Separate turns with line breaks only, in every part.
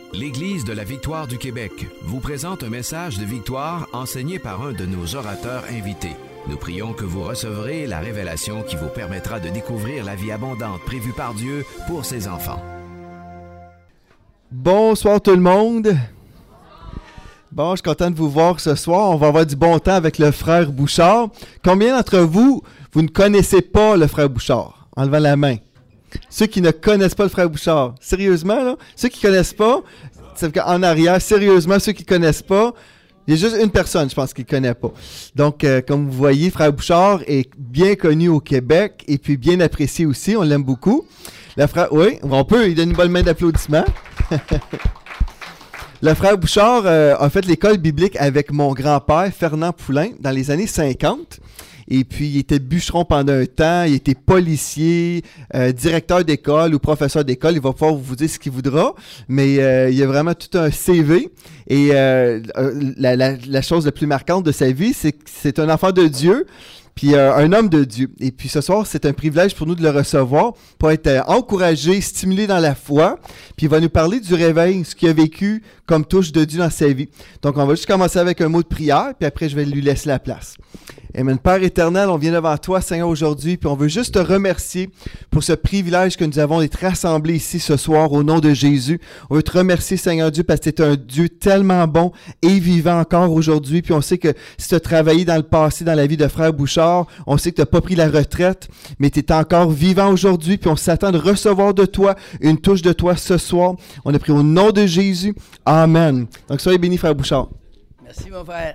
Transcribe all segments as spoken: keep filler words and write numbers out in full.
L'Église de la Victoire du Québec vous présente un message de victoire enseigné par un de nos orateurs invités. Nous prions que vous recevrez la révélation qui vous permettra de découvrir la vie abondante prévue par Dieu pour ses enfants.
Bonsoir tout le monde. Bon, je suis content de vous voir ce soir. On va avoir du bon temps avec le frère Bouchard. Combien d'entre vous, vous ne connaissez pas le frère Bouchard? En levant la main. Ceux qui ne connaissent pas le frère Bouchard. Sérieusement, là? Ceux qui ne connaissent pas, c'est en arrière, sérieusement, ceux qui ne connaissent pas, il y a juste une personne, je pense, qui ne connaît pas. Donc, euh, comme vous voyez, frère Bouchard est bien connu au Québec et puis bien apprécié aussi. On l'aime beaucoup. Le frère, oui, on peut, il donne une bonne main d'applaudissement. Le frère Bouchard euh, a fait l'école biblique avec mon grand-père, Fernand Poulain, dans les années cinquante. Et puis, il était bûcheron pendant un temps, il était policier, euh, directeur d'école ou professeur d'école. Il va pouvoir vous dire ce qu'il voudra, mais euh, il y a vraiment tout un C V. Et euh, la, la, la chose la plus marquante de sa vie, c'est que c'est un enfant de Dieu, puis euh, un homme de Dieu. Et puis ce soir, c'est un privilège pour nous de le recevoir, pour être euh, encouragé, stimulé dans la foi. Puis il va nous parler du réveil, ce qu'il a vécu comme touche de Dieu dans sa vie. Donc on va juste commencer avec un mot de prière, puis après je vais lui laisser la place. Amen. Père éternel, on vient devant toi, Seigneur, aujourd'hui, puis on veut juste te remercier pour ce privilège que nous avons d'être rassemblés ici ce soir au nom de Jésus. On veut te remercier, Seigneur Dieu, parce que tu es un Dieu tellement bon et vivant encore aujourd'hui. Puis on sait que si tu as travaillé dans le passé, dans la vie de frère Bouchard, on sait que tu n'as pas pris la retraite, mais tu es encore vivant aujourd'hui, puis on s'attend de recevoir de toi une touche de toi ce soir. On a pris au nom de Jésus. Amen. Donc soyez bénis, frère Bouchard.
Merci, mon frère.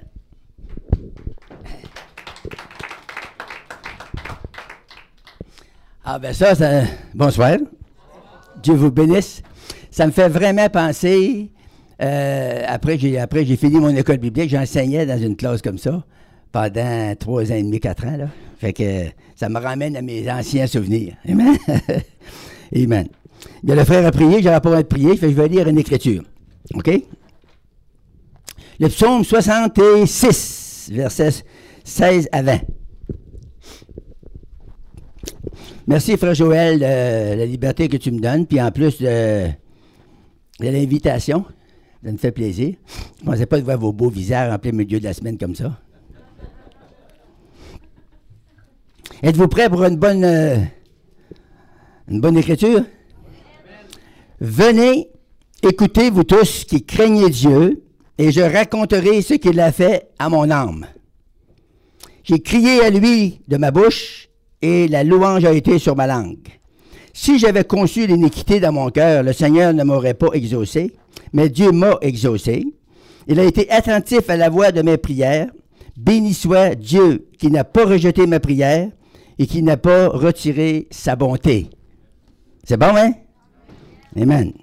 Ah ben ça, ça, bonsoir. Dieu vous bénisse. Ça me fait vraiment penser, euh, après, j'ai, après j'ai fini mon école biblique, j'enseignais dans une classe comme ça pendant trois ans et demi, quatre ans. Là. Fait que ça me ramène à mes anciens souvenirs. Amen. Amen. Bien, le frère a prié, j'aurais pas envie de prier, fait que je vais lire une écriture. OK? Le psaume soixante-six, versets seize à vingt. Merci, frère Joël, de la liberté que tu me donnes, puis en plus de, de l'invitation, ça me fait plaisir. Je ne pensais pas de voir vos beaux visages en plein milieu de la semaine comme ça. Êtes-vous prêts pour une bonne, euh, une bonne écriture? Venez, écoutez, vous tous qui craignez Dieu, et je raconterai ce qu'il a fait à mon âme. J'ai crié à lui de ma bouche, et la louange a été sur ma langue. Si j'avais conçu l'iniquité dans mon cœur, le Seigneur ne m'aurait pas exaucé, mais Dieu m'a exaucé. Il a été attentif à la voix de mes prières. Béni soit Dieu qui n'a pas rejeté ma prière et qui n'a pas retiré sa bonté. C'est bon, hein? Amen.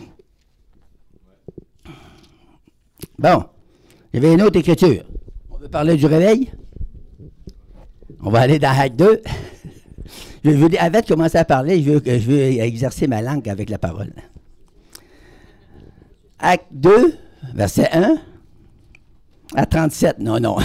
Bon, il y avait une autre écriture. On veut parler du réveil? On va aller dans Acte deux. Je veux, avant de commencer à parler, je veux, je veux exercer ma langue avec la parole. Acte deux, verset un à trente-sept. Non, non.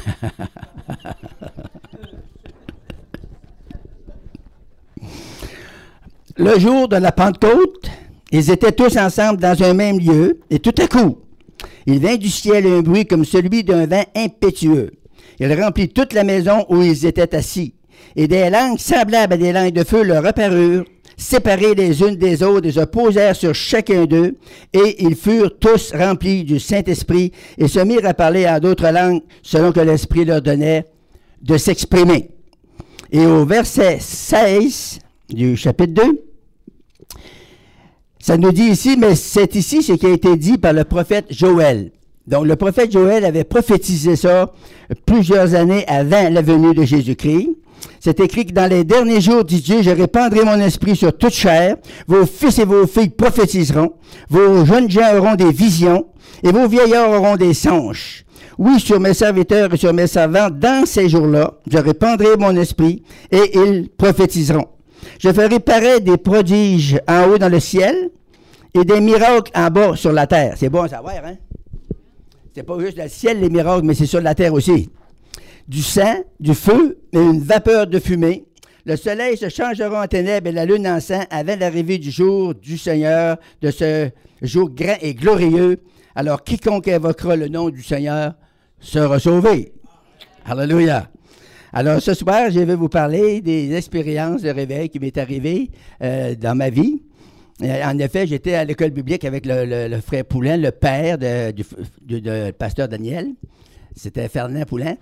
Le jour de la Pentecôte, ils étaient tous ensemble dans un même lieu, et tout à coup, il vint du ciel un bruit comme celui d'un vent impétueux. Il remplit toute la maison où ils étaient assis. Et des langues semblables à des langues de feu leur apparurent, séparées les unes des autres, et se posèrent sur chacun d'eux. Et ils furent tous remplis du Saint-Esprit et se mirent à parler en d'autres langues, selon que l'Esprit leur donnait de s'exprimer. Et au verset seize du chapitre deux, ça nous dit ici, mais c'est ici ce qui a été dit par le prophète Joël. Donc, le prophète Joël avait prophétisé ça plusieurs années avant la venue de Jésus-Christ. C'est écrit que dans les derniers jours, dit Dieu, je répandrai mon esprit sur toute chair. Vos fils et vos filles prophétiseront. Vos jeunes gens auront des visions et vos vieillards auront des songes. Oui, sur mes serviteurs et sur mes servantes, dans ces jours-là, je répandrai mon esprit et ils prophétiseront. Je ferai paraître des prodiges en haut dans le ciel et des miracles en bas sur la terre. C'est bon à savoir, hein? C'est pas juste dans le ciel, les miracles, mais c'est sur la terre aussi. Du sang, du feu et une vapeur de fumée. Le soleil se changera en ténèbres et la lune en sang avant l'arrivée du jour du Seigneur, de ce jour grand et glorieux. Alors, quiconque invoquera le nom du Seigneur sera sauvé. Alléluia. Alors, ce soir, je vais vous parler des expériences de réveil qui m'est arrivées euh, dans ma vie. En effet, j'étais à l'école biblique avec le, le, le frère Poulin, le père de, du de, de pasteur Daniel. C'était Fernand Poulin.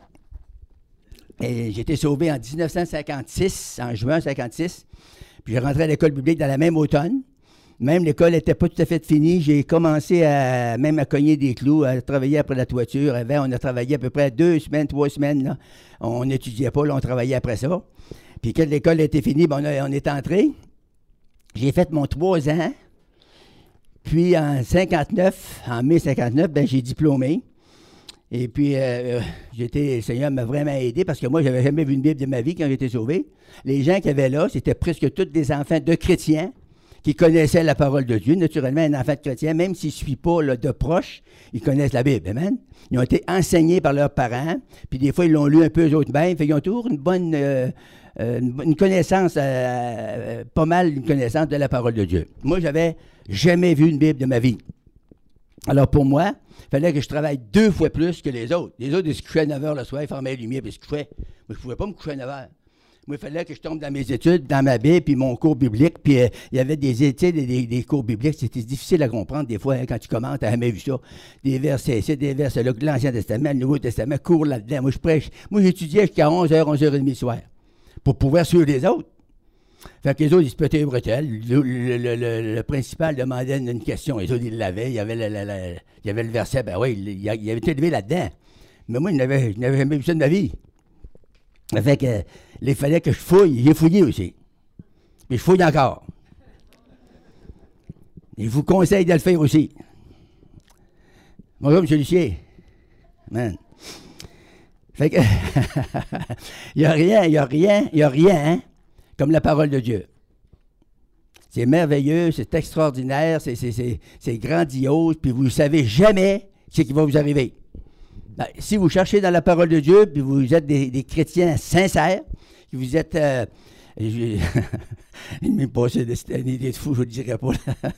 Et j'ai été sauvé en dix-neuf cent cinquante-six, en juin cinquante-six. Puis j'ai rentré à l'école biblique dans la même automne. Même l'école n'était pas tout à fait finie. J'ai commencé à même à cogner des clous, à travailler après la toiture. Avant, on a travaillé à peu près deux semaines, trois semaines. Là. On n'étudiait pas, là, on travaillait après ça. Puis quand l'école était finie, ben, on, a, on est entré. J'ai fait mon trois ans. Puis en cinquante-neuf, en mai cinquante-neuf, ben, j'ai diplômé. Et puis, euh, j'étais, le Seigneur m'a vraiment aidé parce que moi, je n'avais jamais vu une Bible de ma vie quand j'étais sauvé. Les gens qui avaient là, c'était presque tous des enfants de chrétiens qui connaissaient la parole de Dieu. Naturellement, un enfant de chrétien, même s'il ne suit pas là, de proche, ils connaissent la Bible. Amen. Ils ont été enseignés par leurs parents, puis des fois, ils l'ont lu un peu eux autres mêmes. Fait qu'ils ont toujours une bonne, euh, une, une connaissance, euh, pas mal une connaissance de la parole de Dieu. Moi, j'avais jamais vu une Bible de ma vie. Alors, pour moi, il fallait que je travaille deux fois plus que les autres. Les autres, ils se couchaient à neuf heures le soir, ils fermaient les lumières, puis ils se couchaient. Moi, je ne pouvais pas me coucher à neuf heures. Moi, il fallait que je tombe dans mes études, dans ma Bible, puis mon cours biblique, puis euh, il y avait des études et des, des cours bibliques. C'était difficile à comprendre des fois, hein, quand tu commences, tu n'as jamais vu ça. Des versets, c'est des versets là, l'Ancien Testament, le Nouveau Testament, cours là-dedans. Moi, je prêche. Moi, j'étudiais jusqu'à onze heures, onze heures trente le soir, pour pouvoir suivre les autres. Fait que les autres, ils se pétaient les bretelles. Le, le, le, le, le principal demandait une, une question. Les autres, ils l'avaient. Il y avait le, le, le, il y avait le verset. Ben oui, il, il avait été élevé là-dedans. Mais moi, je n'avais jamais vu ça de ma vie. Fait que, il fallait que je fouille. J'ai fouillé aussi. Puis je fouille encore. Et je vous conseille de le faire aussi. Bonjour, M. Lucier. Man. Fait que, il n'y a rien, il n'y a rien, il n'y a rien, hein, comme la parole de Dieu. C'est merveilleux, c'est extraordinaire, c'est, c'est, c'est, c'est grandiose, puis vous ne savez jamais ce qui va vous arriver. Ben, si vous cherchez dans la parole de Dieu, puis vous êtes des, des chrétiens sincères, puis vous êtes... Euh, je, il m'est passé une idée de fou, je ne le dirais pas.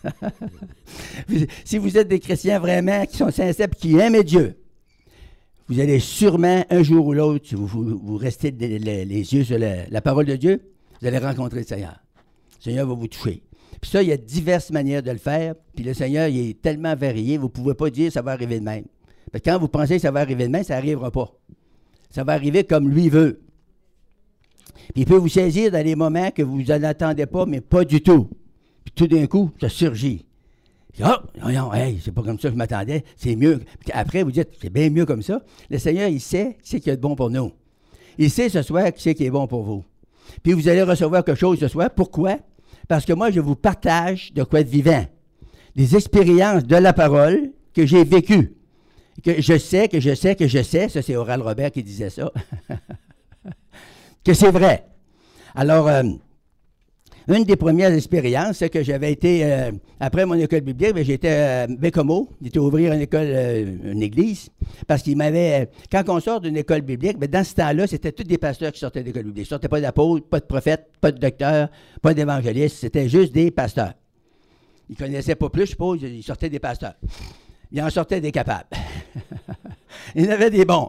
Si vous êtes des chrétiens vraiment qui sont sincères et qui aiment Dieu, vous allez sûrement, un jour ou l'autre, si vous, vous, vous restez les, les, les yeux sur la, la parole de Dieu, vous allez rencontrer le Seigneur. Le Seigneur va vous toucher. Puis ça, il y a diverses manières de le faire. Puis le Seigneur, il est tellement varié, vous ne pouvez pas dire que ça va arriver de même. Parce que quand vous pensez que ça va arriver de même, ça n'arrivera pas. Ça va arriver comme lui veut. Puis il peut vous saisir dans des moments que vous n'en attendez pas, mais pas du tout. Puis tout d'un coup, ça surgit. Ah, oh, non, hey, c'est pas comme ça que je m'attendais, c'est mieux. Puis après, vous dites, c'est bien mieux comme ça. Le Seigneur, il sait qui c'est qui est bon pour nous. Il sait ce soir qui c'est qui est bon pour vous. Puis vous allez recevoir quelque chose ce soir. Pourquoi? Parce que moi, je vous partage de quoi être vivant. Des expériences de la parole que j'ai vécues. Que je sais, que je sais, que je sais. Ça, c'est Oral Robert qui disait ça. Que c'est vrai. Alors, euh, une des premières expériences, c'est que j'avais été, euh, après mon école biblique, ben, j'étais à Bécomo, j'étais ouvrir une école, euh, une église, parce qu'il m'avait, quand on sort d'une école biblique, ben, dans ce temps-là, c'était tous des pasteurs qui sortaient de l'école biblique. Ils ne sortaient pas d'apôtres, pas de prophètes, pas de docteurs, pas d'évangélistes, c'était juste des pasteurs. Ils ne connaissaient pas plus, je suppose, ils sortaient des pasteurs. Ils en sortaient des capables. Il y en avait des bons.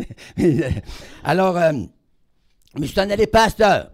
Alors, euh, mais je suis en allé pasteur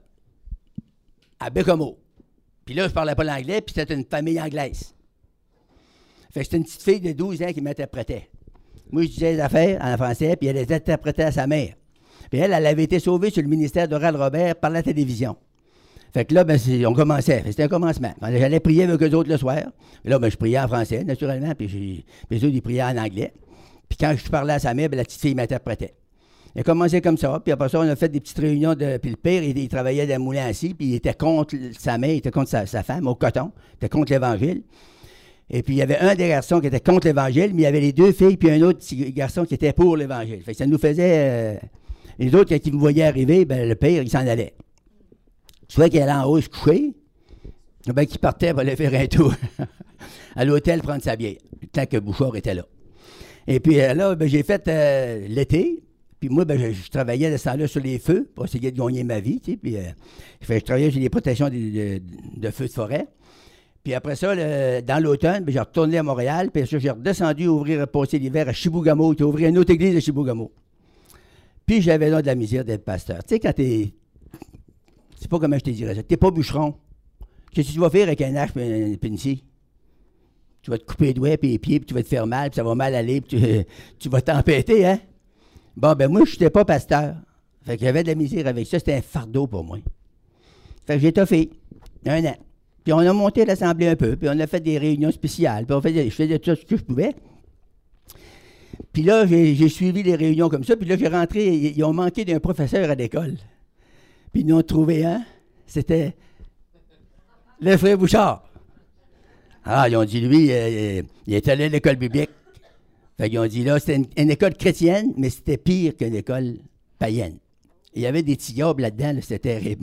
à Bécomo. Puis là, je ne parlais pas l'anglais, puis c'était une famille anglaise. Fait que c'était une petite fille de douze ans qui m'interprétait. Moi, je disais les affaires en français, puis elle les interprétait à sa mère. Puis elle, elle avait été sauvée sur le ministère d'Oral Robert par la télévision. Fait que là, ben, on commençait. C'était un commencement. J'allais prier avec eux autres le soir. Et là, ben, je priais en français, naturellement, puis, puis eux autres, ils priaient en anglais. Puis quand je parlais à sa mère, ben, la petite fille m'interprétait. Il a commencé comme ça, puis après ça, on a fait des petites réunions. De, puis le père, il, il travaillait dans le moulin assis, puis il était contre sa mère, il était contre sa, sa femme, au coton, il était contre l'Évangile. Et puis il y avait un des garçons qui était contre l'Évangile, mais il y avait les deux filles, puis un autre petit garçon qui était pour l'Évangile. Fait que ça nous faisait... Euh, les autres, quand ils me voyaient arriver, ben, le père, il s'en allait. Soit qu'il allait en haut se coucher, ben, qu'il partait pour aller faire un tour à l'hôtel prendre sa bière, tant que Bouchard était là. Et puis là, ben, j'ai fait euh, l'été. Puis moi, ben, je, je travaillais de ce temps-là sur les feux pour essayer de gagner ma vie, tu sais. Puis euh, je travaillais sur les protections de, de, de feux de forêt. Puis après ça, le, dans l'automne, ben, j'ai retourné à Montréal. Puis j'ai redescendu ouvrir, passer l'hiver à Chibougamau. J'ai ouvert une autre église à Chibougamau. Puis j'avais là de la misère d'être pasteur. Tu sais, quand t'es... C'est pas comment je te dirais ça. T'es pas bûcheron. Qu'est-ce que tu vas faire avec un arche et une scie? Tu vas te couper les doigts et les pieds, puis tu vas te faire mal, puis ça va mal aller, puis tu, tu vas t'empêter, hein? Bon, ben moi, je n'étais pas pasteur. Fait que j'avais de la misère avec ça. C'était un fardeau pour moi. Fait que j'ai toffé un an. Puis on a monté l'assemblée un peu, puis on a fait des réunions spéciales, puis on faisait, je faisais tout ce que je pouvais. Puis là, j'ai, j'ai suivi les réunions comme ça, puis là, j'ai rentré, ils, ils ont manqué d'un professeur à l'école. Puis ils nous ont trouvé un, c'était le frère Bouchard. Ah, ils ont dit, lui, euh, il est allé à l'école biblique. Fait qu'ils ont dit, là, c'était une, une école chrétienne, mais c'était pire qu'une école païenne. Il y avait des tillables là-dedans, là, c'était terrible.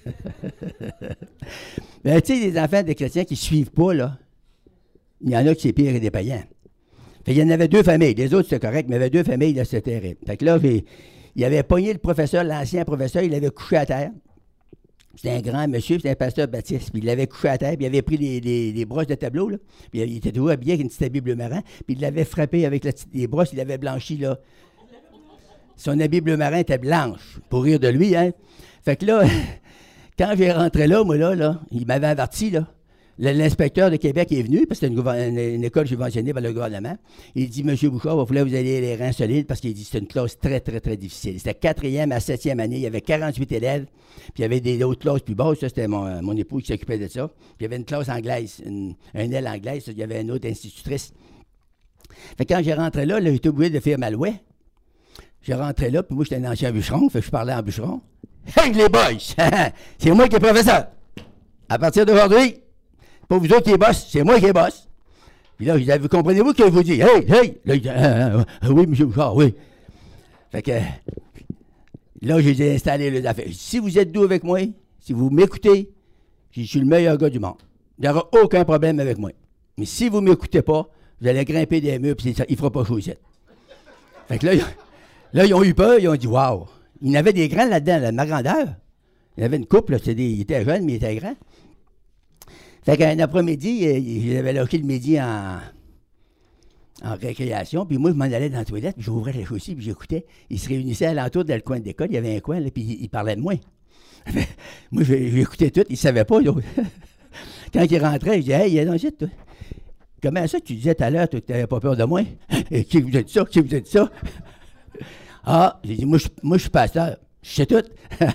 Mais tu sais, les enfants des chrétiens qui ne suivent pas, là, il y en a qui c'est pire que des païens. Fait qu'il y en avait deux familles. Les autres, c'était correct, mais il y avait deux familles, là, c'était terrible. Fait que là, j'ai, il avait pogné le professeur, l'ancien professeur, il l'avait couché à terre. C'était un grand monsieur, c'était un pasteur baptiste. Puis il l'avait couché à terre, puis il avait pris les, les, les brosses de tableau, là. Puis il était toujours habillé avec une petite Bible marin. Puis il l'avait frappé avec la, les brosses, il l'avait blanchi, là. Son habit bleu marin était blanche, pour rire de lui, hein. Fait que là, quand j'ai rentré là, moi, là, là, il m'avait averti, là. L'inspecteur de Québec est venu, parce que c'était une, une, une école subventionnée par le gouvernement. Il dit, M. Bouchard, il va falloir que vous ayez les reins solides, parce qu'il dit c'est une classe très, très, très difficile. C'était quatrième à septième année, il y avait quarante-huit élèves, puis il y avait des autres classes plus basses, ça, c'était mon, mon époux qui s'occupait de ça. Puis il y avait une classe anglaise, une, une aile anglaise, il y avait une autre institutrice. Fait que quand j'ai rentré là, là j'étais obligé de faire ma loi. J'ai rentré là, puis moi, j'étais un ancien bûcheron, fait que je parlais en bûcheron. Hey, les boys! C'est moi qui est professeur! À partir d'aujourd'hui, c'est pas vous autres qui est boss, c'est moi qui est boss. Puis là, je disais, vous comprenez-vous que je vous dis? Hey, hey! Là, il dit, ah, ah, ah, oui, monsieur Bouchard, oui. Fait que, là, j'ai installé les affaires. Si vous êtes doux avec moi, si vous m'écoutez, je suis le meilleur gars du monde. Il n'y aura aucun problème avec moi. Mais si vous ne m'écoutez pas, vous allez grimper des murs, puis il ne fera pas chaud ici. Fait que là, là, ils ont eu peur, ils ont dit, waouh! Il y en avait des grands là-dedans, là, de ma grandeur. Il y avait une couple, là, des, il était jeune, mais il était grand. Fait qu'un après-midi, j'avais lâché le midi en, en récréation, puis moi, je m'en allais dans la toilette, puis j'ouvrais les chaussées, puis j'écoutais. Ils se réunissaient alentour dans le coin de l'école, il y avait un coin, là, puis ils, ils parlaient de moi. Moi, j'écoutais tout, ils ne savaient pas, là. Quand ils rentraient, je disais, hey, il y a dans le toi. Comment ça, tu disais tout à l'heure, toi, que tu n'avais pas peur de moi? Et qui vous a dit ça? Qui vous a dit ça? Ah, j'ai dit, moi, je, moi, je suis pasteur. Je sais tout.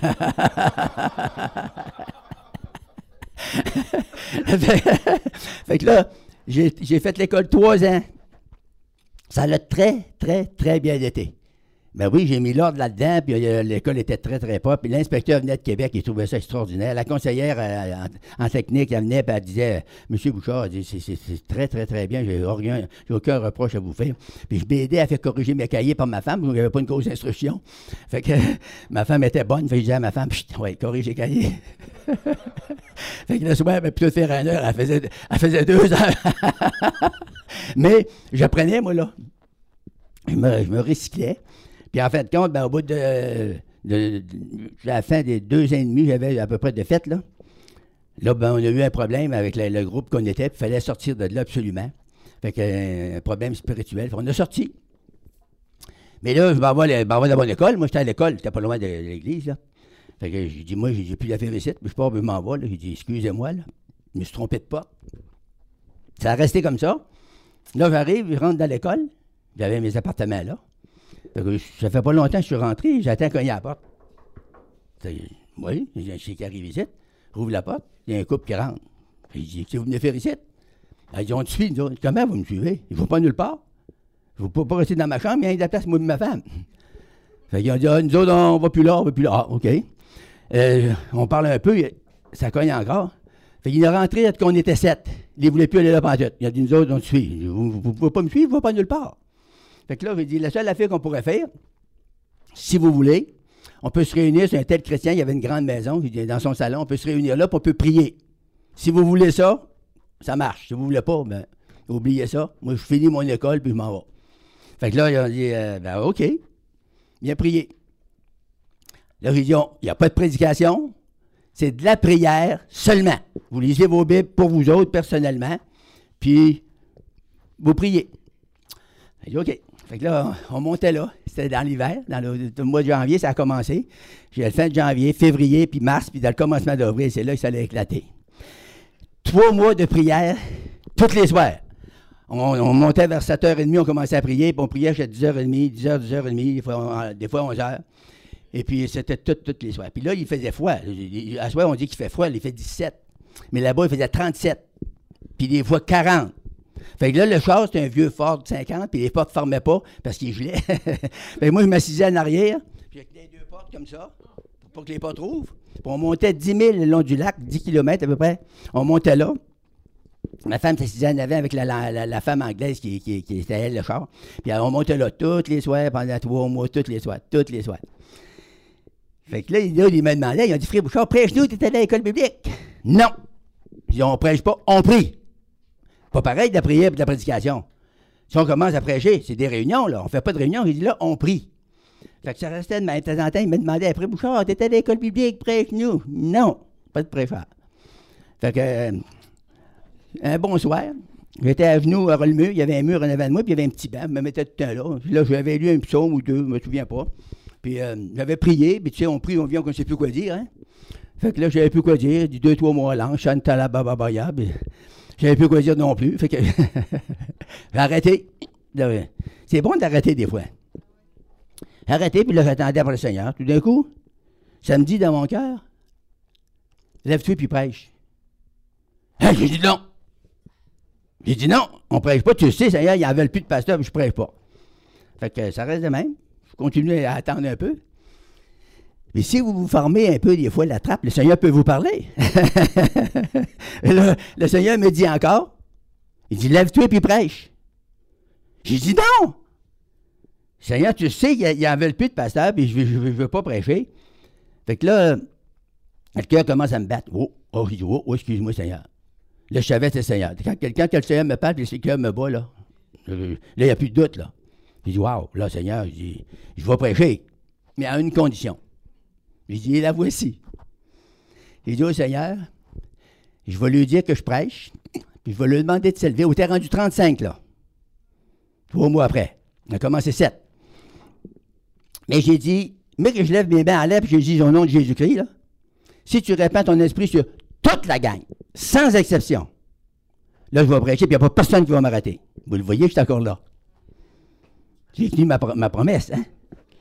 fait, fait que là, j'ai, j'ai fait l'école trois ans. Ça l'a très, très, très bien été. Ben oui, j'ai mis l'ordre là-dedans, puis euh, l'école était très, très propre. Puis l'inspecteur venait de Québec, il trouvait ça extraordinaire. La conseillère euh, en, en technique, elle venait, puis elle disait, « Monsieur Bouchard, elle dit, c'est, c'est, c'est très, très, très bien, j'ai, rien, j'ai aucun reproche à vous faire. » Puis je m'ai aidé à faire corriger mes cahiers par ma femme, il n'y avait pas une grosse instruction. Fait que ma femme était bonne, fait que je disais à ma femme, « Ouais, corrige les cahiers. » Fait que le soir, elle avait plutôt faire une heure, elle faisait, elle faisait deux heures. Mais j'apprenais, moi, là. Je me, je me recyclais. Puis en fin de compte, ben, au bout de, de, de, de à la fin des deux ans et demi, j'avais à peu près de fête, là. Là, ben, on a eu un problème avec le, le groupe qu'on était, puis il fallait sortir de là absolument. Fait que, un problème spirituel. Fait on a sorti. Mais là, je m'en vais dans la bonne école. Moi, j'étais à l'école, j'étais pas loin de, de l'église, là. Fait que j'ai dit, moi, j'ai, j'ai plus d'affaires ici, mais je pars, je m'en vais, là. J'ai dit, excusez-moi, là. Je me suis trompé de porte. Ça a resté comme ça. Là, j'arrive, je rentre dans l'école. J'avais mes appartements là. Fait que ça fait pas longtemps que je suis rentré, j'attends cogner à la porte. Oui, j'ai un chien qui arrive ici, rouvre la porte, il y a un couple qui rentre. Puis je dis, qu'est-ce que vous venez faire ici? Ils dit, on te suit. Comment vous me suivez? Il ne faut pas nulle part. Je ne veux pas rester dans ma chambre, il y a de la place, moi et ma femme. Fait qu'ils ont dit, ah, nous autres, on va plus là, on va plus là. Ah, OK. Euh, on parle un peu, ça cogne encore. Fait qu'il est rentré qu'on était sept. Il ne voulait plus aller là pendant tout. Il a dit, nous autres, on te suit. Vous ne pouvez pas me suivre, vous ne pouvez pas nulle part. Fait que là, j'ai dit, la seule affaire qu'on pourrait faire, si vous voulez, on peut se réunir sur un tel chrétien, il y avait une grande maison, dans son salon, on peut se réunir là, puis on peut prier. Si vous voulez ça, ça marche. Si vous ne voulez pas, ben, oubliez ça. Moi, je finis mon école, puis je m'en vais. Fait que là, ils ont dit, euh, ben, OK. viens prier. Là, j'ai dit, il n'y a pas de prédication, c'est de la prière seulement. Vous lisez vos Bibles pour vous autres, personnellement, puis vous priez. J'ai dit, OK. Fait que là, on montait là. C'était dans l'hiver, dans le, le mois de janvier, ça a commencé. J'ai le fin de janvier, février, puis mars, puis dans le commencement d'avril, c'est là que ça allait éclater. Trois mois de prière, toutes les soirs. On, on montait vers sept heures trente, on commençait à prier, puis on priait jusqu'à dix heures trente, dix heures, dix heures trente, des fois, des fois onze heures. Et puis, c'était toutes, toutes les soirs. Puis là, il faisait froid. À soir, on dit qu'il fait froid, il fait dix-sept. Mais là-bas, il faisait trente-sept. Puis des fois, quarante. Fait que là, le char, c'était un vieux Ford de cinquante, puis les portes ne fermaient pas parce qu'il gelait. Fait que moi, je m'assisais en arrière, puis avec les deux portes comme ça, pour pas que les portes ouvrent. Puis on montait dix mille le long du lac, dix kilomètres à peu près. On montait là. Ma femme s'assisait en avant avec la, la, la, la femme anglaise qui, qui, qui était elle, le char. Puis on montait là tous les soirs, pendant trois mois, tous les soirs, tous les soirs. Fait que là, là il m'a demandé, ils ont dit, Frère Bouchard, prêche-nous, tu étais à l'école biblique. Non. Ils dit, on prêche pas, on prie. Pas pareil de la prière et de la prédication. Si on commence à prêcher, c'est des réunions, là. On fait pas de réunions. Il dit là, on prie. Fait que ça restait de même. De temps en temps, il m'a demandé après, Bouchard, t'étais à l'école biblique, prêche-nous. Non, pas de prêcheur. Fait que, euh, un bon soir, j'étais à genoux à Rollemur, il y avait un mur en avant de moi, puis il y avait un petit banc, je me mettais tout le temps là. Puis là, j'avais lu un psaume ou deux, je me souviens pas. Puis euh, j'avais prié, puis tu sais, on prie, on vient, on ne sait plus quoi dire, hein. Fait que là, j'avais plus quoi dire, du deux, trois mois là, chantala bababaya, puis j'avais plus quoi dire non plus. Fait que j'ai arrêté. C'est bon d'arrêter des fois. J'ai arrêté, puis là, j'attendais pour le Seigneur. Tout d'un coup, ça me dit dans mon cœur, lève-toi puis prêche. Hein, j'ai dit non. J'ai dit non, on prêche pas. Tu le sais, Seigneur, il n'en veut plus de pasteur, puis je prêche pas. Fait que ça reste de même. Je continue à attendre un peu. Mais si vous vous formez un peu des fois la trappe, le Seigneur peut vous parler. le, le Seigneur me dit encore, il dit, lève-toi et prêche. J'ai dit non. Seigneur, tu sais qu'il n'en veut plus de pasteur, puis je ne veux, veux pas prêcher. Fait que là, le cœur commence à me battre. Oh, oh, je dis, oh, oh excuse-moi, Seigneur. Là, je savais que c'est le Seigneur. Quand, quand, quand le Seigneur me parle, puis le cœur me bat, là, là, il n'y a plus de doute, là. Je dis, waouh, là, Seigneur, je dis, je vais prêcher, mais à une condition. Je dis, et la voici. J'ai dit au Seigneur, je vais lui dire que je prêche, puis je vais lui demander de s'élever. On était rendu trente-cinq, là. Trois mois après. On a commencé sept. Mais j'ai dit, mais que je lève mes mains en l'air, puis j'ai dit au nom de Jésus-Christ, là, si tu répands ton esprit sur toute la gang, sans exception, là, je vais prêcher, puis il n'y a pas personne qui va m'arrêter. Vous le voyez, je suis encore là. J'ai tenu ma, ma promesse, hein?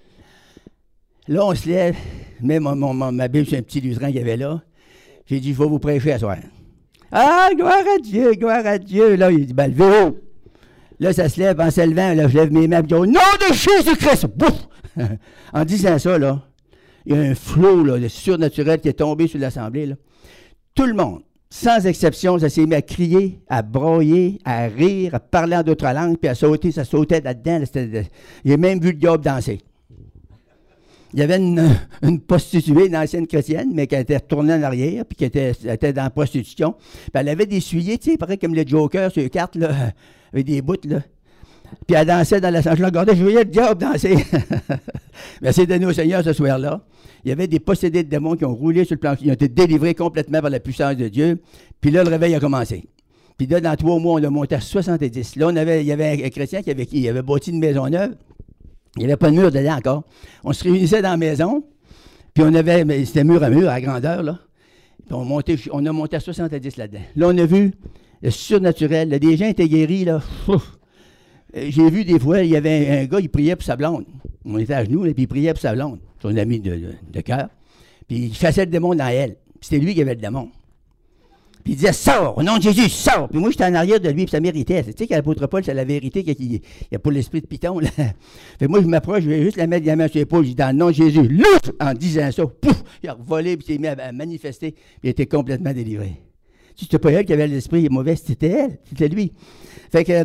Là, on se lève, mais mon, mon, ma Bible, c'est un petit lutrin qu'il y avait là. J'ai dit, je vais vous prêcher à soir. Ah, gloire à Dieu, gloire à Dieu. Là, il dit, ben, levez-vous. Là, ça se lève, en se levant, là, je lève mes mains, puis je dis, au nom de Jésus-Christ, bouf! En disant ça, là, il y a un flot, là, de surnaturel qui est tombé sur l'Assemblée, là. Tout le monde, sans exception, ça s'est mis à crier, à broyer, à rire, à parler en d'autres langues, puis à sauter, ça sautait là-dedans. Là, j'ai même vu le diable danser. Il y avait une, une prostituée, une ancienne chrétienne, mais qui était retournée en arrière, puis qui était, était dans la prostitution. Puis elle avait des souliers, tu sais, pareil comme le Joker sur les cartes, là, avec des bouts, là. Puis elle dansait dans la salle. Je la regardais, je voyais le diable danser. Merci de nous au Seigneur ce soir-là. Il y avait des possédés de démons qui ont roulé sur le plancher. Ils ont été délivrés complètement par la puissance de Dieu. Puis là, le réveil a commencé. Puis là, dans trois mois, on a monté à soixante-dix. Là, on avait, il y avait un chrétien qui avait, qui avait bâti une maison neuve. Il n'y avait pas de mur dedans encore. On se réunissait dans la maison, puis on avait, mais c'était mur à mur, à grandeur, là. Puis on, montait, on a monté à soixante-dix là-dedans. Là, on a vu le surnaturel. Là, des gens étaient guéris, là. Ouf. J'ai vu des fois, il y avait un, un gars, il priait pour sa blonde. On était à genoux, et puis il priait pour sa blonde, son ami de, de, de cœur. Puis il chassait le démon dans elle. Puis c'était lui qui avait le démon. Puis il disait, sors, au nom de Jésus, sors. Puis moi, j'étais en arrière de lui, puis ça méritait. Tu sais qu'à l'apôtre Paul, c'est la vérité qu'il n'y a pas l'esprit de Python, là. Fait que moi, je m'approche, je vais juste la mettre la main sur l'épaule, je dis, dans le nom de Jésus, louf! En disant ça, pouf! Il a revolé, puis il s'est mis à, à manifester, puis il était complètement délivré. Si c'était pas elle qui avait l'esprit mauvais, c'était elle, c'était lui. Fait que,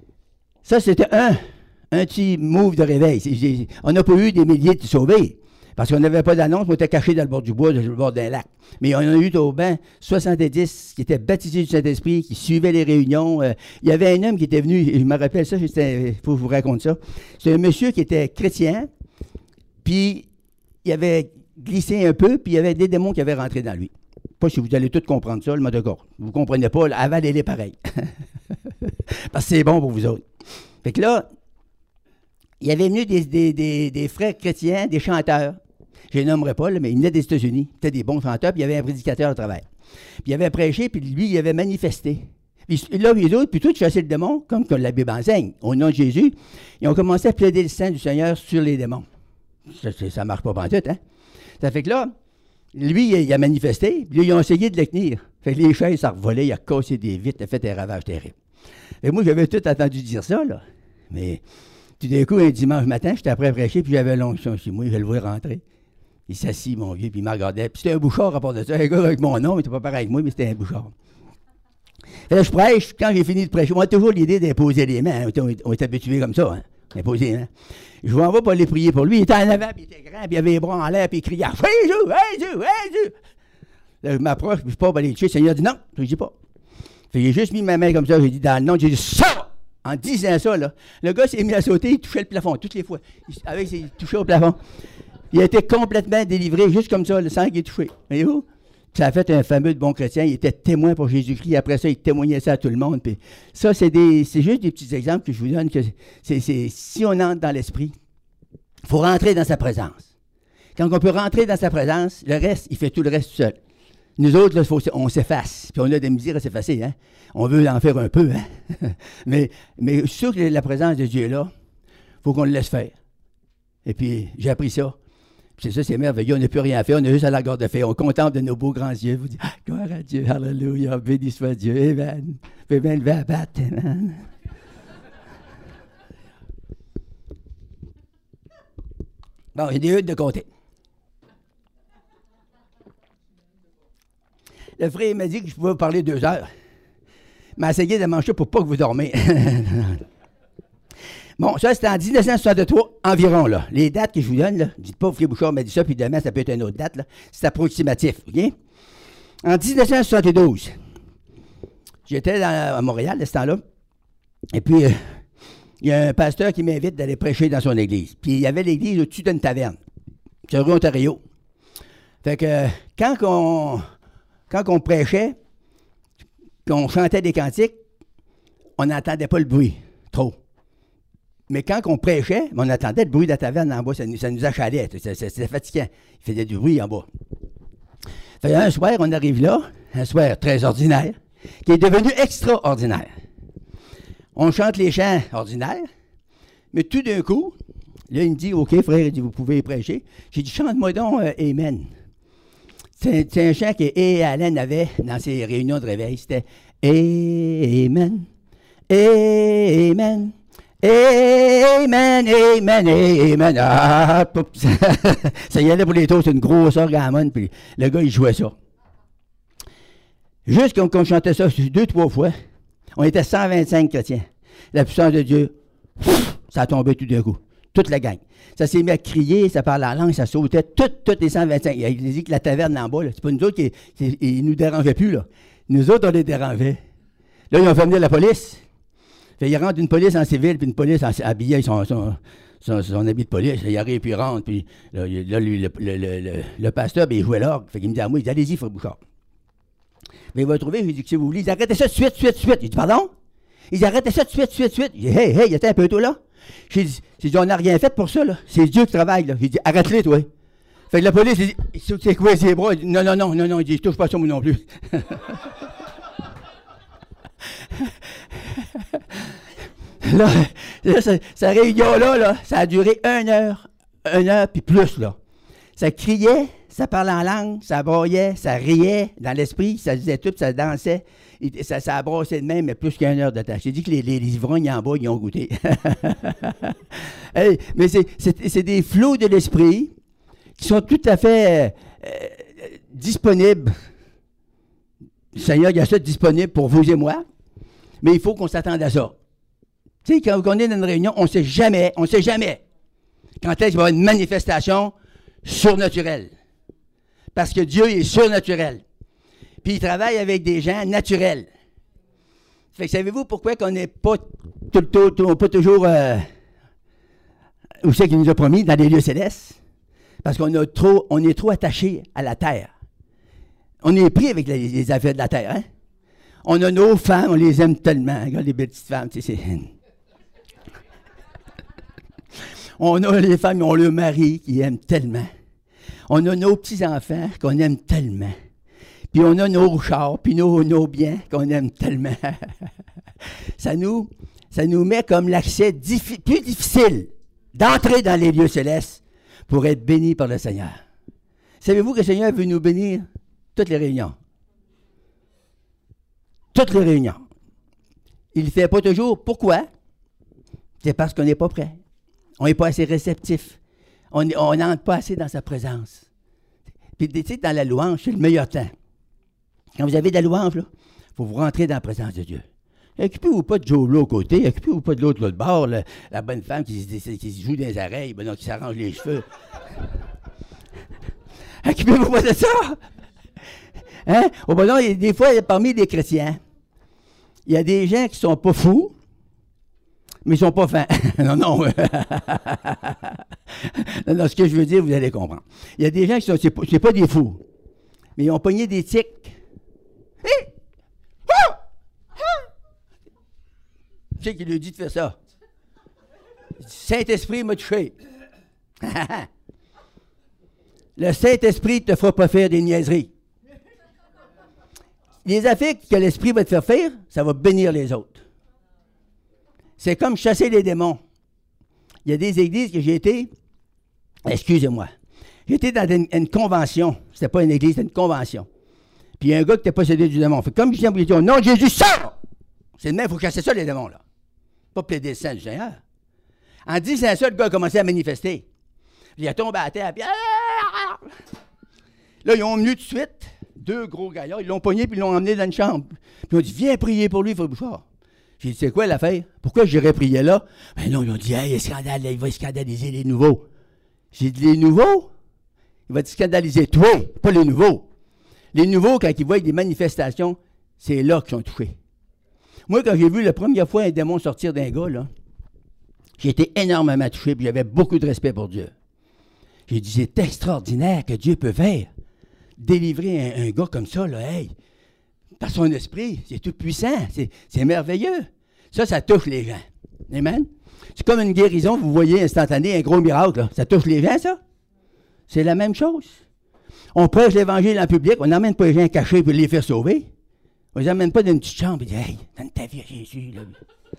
ça, c'était un, un petit move de réveil. C'est, on n'a pas eu des milliers de sauvés. Parce qu'on n'avait pas d'annonce, on était cachés dans le bord du bois, sur le bord d'un lac. Mais on a eu au bain soixante-dix qui étaient baptisés du Saint-Esprit, qui suivaient les réunions. Euh, il y avait un homme qui était venu, je me rappelle ça, il faut que je vous raconte ça. C'est un monsieur qui était chrétien, puis il avait glissé un peu, puis il y avait des démons qui avaient rentré dans lui. Pas si vous allez tout comprendre ça, le mot de corps. Vous ne comprenez pas, là, avalez-les pareil. Parce que c'est bon pour vous autres. Fait que là, il y avait venu des, des, des, des frères chrétiens, des chanteurs. Je les nommerai pas, là, mais ils venaient des États-Unis. C'était des bons chanteurs, puis il y avait un prédicateur au travail. Puis il avait prêché, puis lui, il avait manifesté. Puis là, les autres, puis tout chassaient le démon, comme que la Bible enseigne, au nom de Jésus. Ils ont commencé à plaider le sang du Seigneur sur les démons. Ça ne marche pas pantoute, hein? Ça fait que là, lui, il a manifesté, puis là, ils ont essayé de le tenir. Fait que les chaises, ça revolait, il a cassé des vitres, il a fait des ravages terribles. Et moi, j'avais tout entendu dire ça, là. Mais tout d'un coup, un dimanche matin, j'étais après à prêcher, puis j'avais l'onction chez moi, je le vois rentrer. Il s'assit, mon vieux, puis il me regardait. Puis c'était un bouchard à part de ça. Un gars avec mon nom, il était pas pareil avec moi, mais c'était un bouchard. Et là, je prêche. Quand j'ai fini de prêcher, moi, toujours l'idée d'imposer les mains. On est, on est habitués comme ça, hein. Imposer les mains. Je m'en vais pour aller prier pour lui. Il était en avant, puis il était grand, puis il avait les bras en l'air, puis il criait « Jésus, Jésus, Jésus! » Là, je m'approche, puis je pars pour aller le tuer. Le Seigneur dit « Non, je ne dis pas. » Fait j'ai juste mis ma main comme ça, j'ai dit « Dans le nom, j'ai dit « Ça! » En disant ça, là, le gars s'est mis à sauter, il touchait le plafond, toutes les fois. Il, avec, il touchait au plafond. Il a été complètement délivré, juste comme ça, le sang qui est touché. Voyez-vous? Ça a fait un fameux de bon chrétien. Il était témoin pour Jésus-Christ. Après ça, il témoignait ça à tout le monde. Puis ça, c'est, des, c'est juste des petits exemples que je vous donne. Que c'est, c'est, si on entre dans l'esprit, il faut rentrer dans sa présence. Quand on peut rentrer dans sa présence, le reste, il fait tout le reste tout seul. Nous autres, là, faut, on s'efface. Puis on a des misères à s'effacer. Hein? On veut en faire un peu. Hein? mais, mais je suis sûr que la présence de Dieu est là. Il faut qu'on le laisse faire. Et puis, j'ai appris ça. C'est ça, c'est merveilleux. On n'a plus rien à faire. On a juste à la garde de faire. On contemple de nos beaux grands yeux. Vous dites, ah, gloire à Dieu, alléluia, béni soit Dieu. Amen. Fais bien lever à battre. Amen. Bon, j'ai des huttes de côté. Le frère m'a dit que je pouvais vous parler deux heures. Il m'a essayé de manger pour pas que vous dormiez. Bon, ça, c'était en dix-neuf cent soixante-trois environ, là. Les dates que je vous donne, là, dites pas, Frère Bouchard m'a dit ça, puis demain, ça peut être une autre date, là. C'est approximatif, OK? En dix-neuf cent soixante-douze, j'étais dans, à Montréal, à ce temps-là, et puis, euh, il y a un pasteur qui m'invite d'aller prêcher dans son église. Puis, il y avait l'église au-dessus d'une taverne, sur rue Ontario. Fait que, euh, quand on, quand on prêchait, qu'on chantait des cantiques, on n'entendait pas le bruit, trop. Mais quand on prêchait, on entendait le bruit de la taverne en bas, ça nous, ça nous achalait, c'était fatigant. Il faisait du bruit en bas. Fait un soir, on arrive là, un soir très ordinaire, qui est devenu extraordinaire. On chante les chants ordinaires, mais tout d'un coup, là, il me dit, OK, frère, il dit, vous pouvez prêcher. J'ai dit, chante-moi donc euh, Amen. C'est, c'est un chant que E. Allen avait dans ses réunions de réveil. C'était Amen, Amen. Amen, amen, amen. Ah, ça y allait pour les tours, c'est une grosse orgamone, puis le gars, il jouait ça. Juste qu'on, qu'on chantait ça deux, trois fois, on était cent vingt-cinq chrétiens. La puissance de Dieu, ça a tombé tout d'un coup. Toute la gang. Ça s'est mis à crier, ça parlait en langue, ça sautait, toutes, toutes les cent vingt-cinq. Il a dit que la taverne en bas, là, c'est pas nous autres qui, qui ils nous dérangeaient plus, là. Nous autres, on les dérangeait. Là, ils ont fait venir la police. Fait, il rentre une police en civil, puis une police en, habillée avec son, son, son, son habit de police. Là, il arrive, puis il rentre, puis là, là lui, le, le, le, le, le pasteur, ben, il jouait l'orgue. Fait qu'il me dit à moi, il dit, allez-y, Frère Bouchard. Mais il va le trouver, il dit, que si vous voulez, il dit, arrêtez ça de suite, suite, suite. Il dit, pardon? Il dit, arrêtez ça de suite, suite, suite. Il dit, hey, hey, il était un peu tôt là. J'ai dit, j'ai dit, on n'a rien fait pour ça, là. C'est Dieu qui travaille, là. J'ai dit, arrête-les, toi. Fait que la police, il dit, c'est quoi ses bras? Il dit, non, non, non, non, non, il dit, je touche pas ça, moi non plus. Là, là ça, sa réunion-là, là, ça a duré une heure, une heure, puis plus, là. Ça criait, ça parlait en langue, ça broyait, ça riait dans l'esprit, ça disait tout, ça dansait, et ça, ça abrassait de même, mais plus qu'une heure de temps. J'ai dit que les, les, les ivrognes en bas, ils ont goûté. Hey, mais c'est, c'est, c'est des flots de l'esprit qui sont tout à fait euh, disponibles. Le Seigneur, il y a ça disponible pour vous et moi, mais il faut qu'on s'attende à ça. Tu sais, quand on est dans une réunion, on ne sait jamais, on ne sait jamais quand est-ce qu'il va y avoir une manifestation surnaturel. Parce que Dieu est surnaturel. Puis il travaille avec des gens naturels. Fait que savez-vous pourquoi qu'on n'est pas tout le temps, pas toujours euh, où c'est qu'il nous a promis, dans les lieux célestes? Parce qu'on a trop, on est trop attaché à la terre. On est pris avec les, les affaires de la terre, hein? On a nos femmes, on les aime tellement. Regarde les belles petites femmes, tu sais, c'est... On a les femmes, on le mari qui aime tellement. On a nos petits-enfants qu'on aime tellement. Puis on a nos chars, puis nos, nos biens qu'on aime tellement. ça, nous, ça nous met comme l'accès diffi- plus difficile d'entrer dans les lieux célestes pour être bénis par le Seigneur. Savez-vous que le Seigneur veut nous bénir toutes les réunions? Toutes les réunions. Il ne le fait pas toujours. Pourquoi? C'est parce qu'on n'est pas prêt. On n'est pas assez réceptif. On n'entre pas assez dans sa présence. Puis, tu sais, dans la louange, c'est le meilleur temps. Quand vous avez de la louange, il faut vous rentrer dans la présence de Dieu. Occupez-vous pas de Joe Blow au côté, occupez-vous pas de l'autre, l'autre bord, la, la bonne femme qui, qui, qui se joue dans les oreilles, ben non, qui s'arrange les cheveux. Occupez-vous pas de ça! Hein? Oh, ben non, des fois, parmi les chrétiens, il y a des gens qui sont pas fous, mais ils sont pas fins. non, non. non, non, ce que je veux dire, vous allez comprendre. Il y a des gens qui sont, c'est pas, c'est pas des fous, mais ils ont pogné des tics. Hé! Ah! Ah! Tu sais qui lui dit de faire ça? Saint-Esprit m'a touché. Le Saint-Esprit ne te fera pas faire des niaiseries. Les affaires que l'Esprit va te faire faire, ça va bénir les autres. C'est comme chasser les démons. Il y a des églises que j'ai été, excusez-moi, j'ai été dans une, une convention. C'était pas une église, c'était une convention. Puis il y a un gars qui était possédé du démon. Fait comme je viens vous dire, au nom de Jésus, sors! C'est le même, il faut chasser ça, les démons, là. Pas plaider le sang du Seigneur. En disant ça, le gars a commencé à manifester. Il a tombé à terre, puis... Là, ils ont venu tout de suite, deux gros gaillards, ils l'ont pogné, puis ils l'ont emmené dans une chambre. Puis ils ont dit, viens prier pour lui, Frère Bouchard. J'ai dit, c'est quoi l'affaire? Pourquoi j'irais prier là? Ben non, ils ont dit, hey, il, scandale, il va scandaliser les nouveaux. J'ai dit, les nouveaux? Il va te scandaliser toi, pas les nouveaux. Les nouveaux, quand ils voient des manifestations, c'est là qu'ils sont touchés. Moi, quand j'ai vu la première fois un démon sortir d'un gars, là, j'ai été énormément touché, puis j'avais beaucoup de respect pour Dieu. J'ai dit, c'est extraordinaire que Dieu peut faire. Délivrer un, un gars comme ça, là, hey, par son esprit, c'est tout puissant, c'est, c'est merveilleux. Ça, ça touche les gens. Amen? C'est comme une guérison, vous voyez, instantanée, un gros miracle, là. Ça touche les gens, ça? C'est la même chose. On prêche l'Évangile en public, on n'emmène pas les gens cachés pour les faire sauver. On ne les emmène pas dans une petite chambre et dit, hey, donne ta vie à Jésus, là.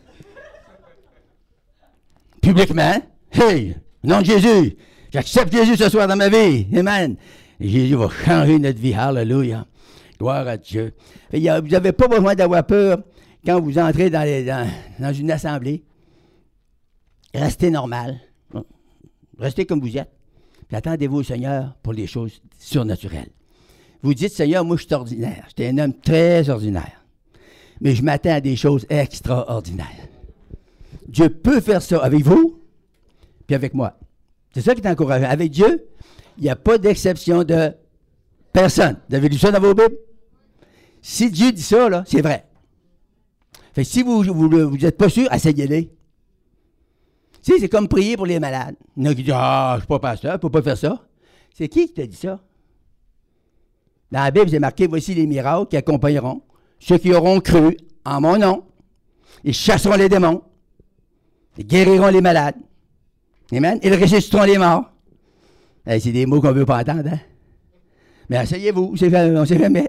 Publiquement, hey, au nom de Jésus, j'accepte Jésus ce soir dans ma vie. Amen. Et Jésus va changer notre vie. Alléluia. Gloire à Dieu. Et a, vous n'avez pas besoin d'avoir peur quand vous entrez dans, les, dans, dans une assemblée. Restez normal. Restez comme vous êtes. Puis attendez-vous au Seigneur pour les choses surnaturelles. Vous dites, Seigneur, moi je suis ordinaire. J'étais un homme très ordinaire. Mais je m'attends à des choses extraordinaires. Dieu peut faire ça avec vous, puis avec moi. C'est ça qui est encourageant. Avec Dieu, il n'y a pas d'exception de personne. Vous avez lu ça dans vos Bibles? Si Dieu dit ça, là, c'est vrai. Fait que si vous n'êtes pas sûr, essayez-les. Tu sais, c'est comme prier pour les malades. Il y en a qui disent, ah, je ne suis pas pasteur, je ne peux pas faire ça. C'est qui qui t'a dit ça? Dans la Bible, c'est marqué, voici les miracles qui accompagneront ceux qui auront cru en mon nom. Ils chasseront les démons. Ils guériront les malades. Amen. Ils ressusciteront les morts. Hey, c'est des mots qu'on ne veut pas entendre, hein? Mais asseyez-vous, on ne sait jamais.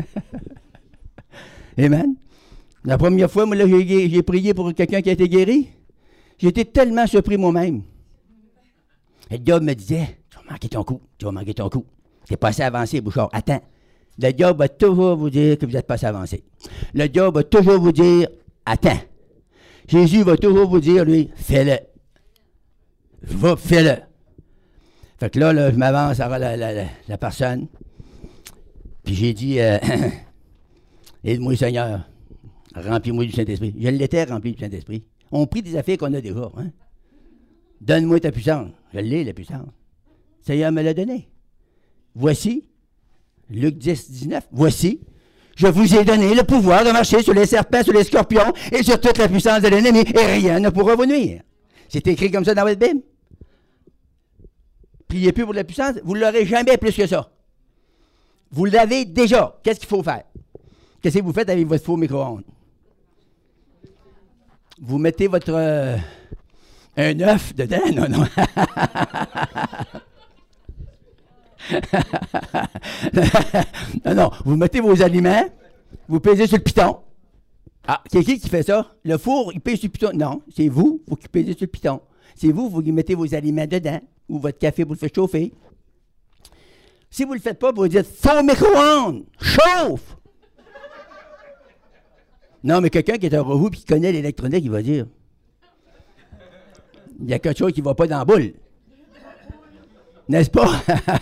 Amen. La première fois, moi, là, j'ai, j'ai prié pour quelqu'un qui a été guéri. J'ai été tellement surpris moi-même. Et le diable me disait, tu vas manquer ton coup, tu vas manquer ton coup. Tu n'es pas assez avancé, Bouchard. Attends. Le diable va toujours vous dire que vous n'êtes pas assez avancé. Le diable va toujours vous dire, attends. Jésus va toujours vous dire, lui, fais-le. Va, fais-le. Fait que là, là je m'avance à la, la, la, la personne. Puis j'ai dit, euh, aide-moi, Seigneur. Remplis-moi du Saint-Esprit. Je l'étais rempli du Le Seigneur me l'a donné. Voici, Luc dix, dix-neuf, voici, je vous ai donné le pouvoir de marcher sur les serpents, sur les scorpions et sur toute la puissance de l'ennemi, et rien ne pourra vous nuire. C'est écrit comme ça dans votre Bible. Priez plus pour la puissance, vous ne l'aurez jamais plus que ça. Vous l'avez déjà. Qu'est-ce qu'il faut faire? Qu'est-ce que vous faites avec votre faux micro-ondes? Vous mettez votre... Euh, un œuf dedans? Non, non. non, non. Vous mettez vos aliments, vous pesez sur le piton. Ah, c'est qui qui fait ça? Le four, il pèse sur le piton. Non, c'est vous, vous qui pesez sur le piton. C'est vous, vous mettez vos aliments dedans, ou votre café, vous le faites chauffer. Si vous ne le faites pas, vous dites « Faux micro-ondes! Chauffe! » Non, mais quelqu'un qui est un robot et qui connaît l'électronique, il va dire « Il y a quelque chose qui ne va pas dans la boule. » N'est-ce pas?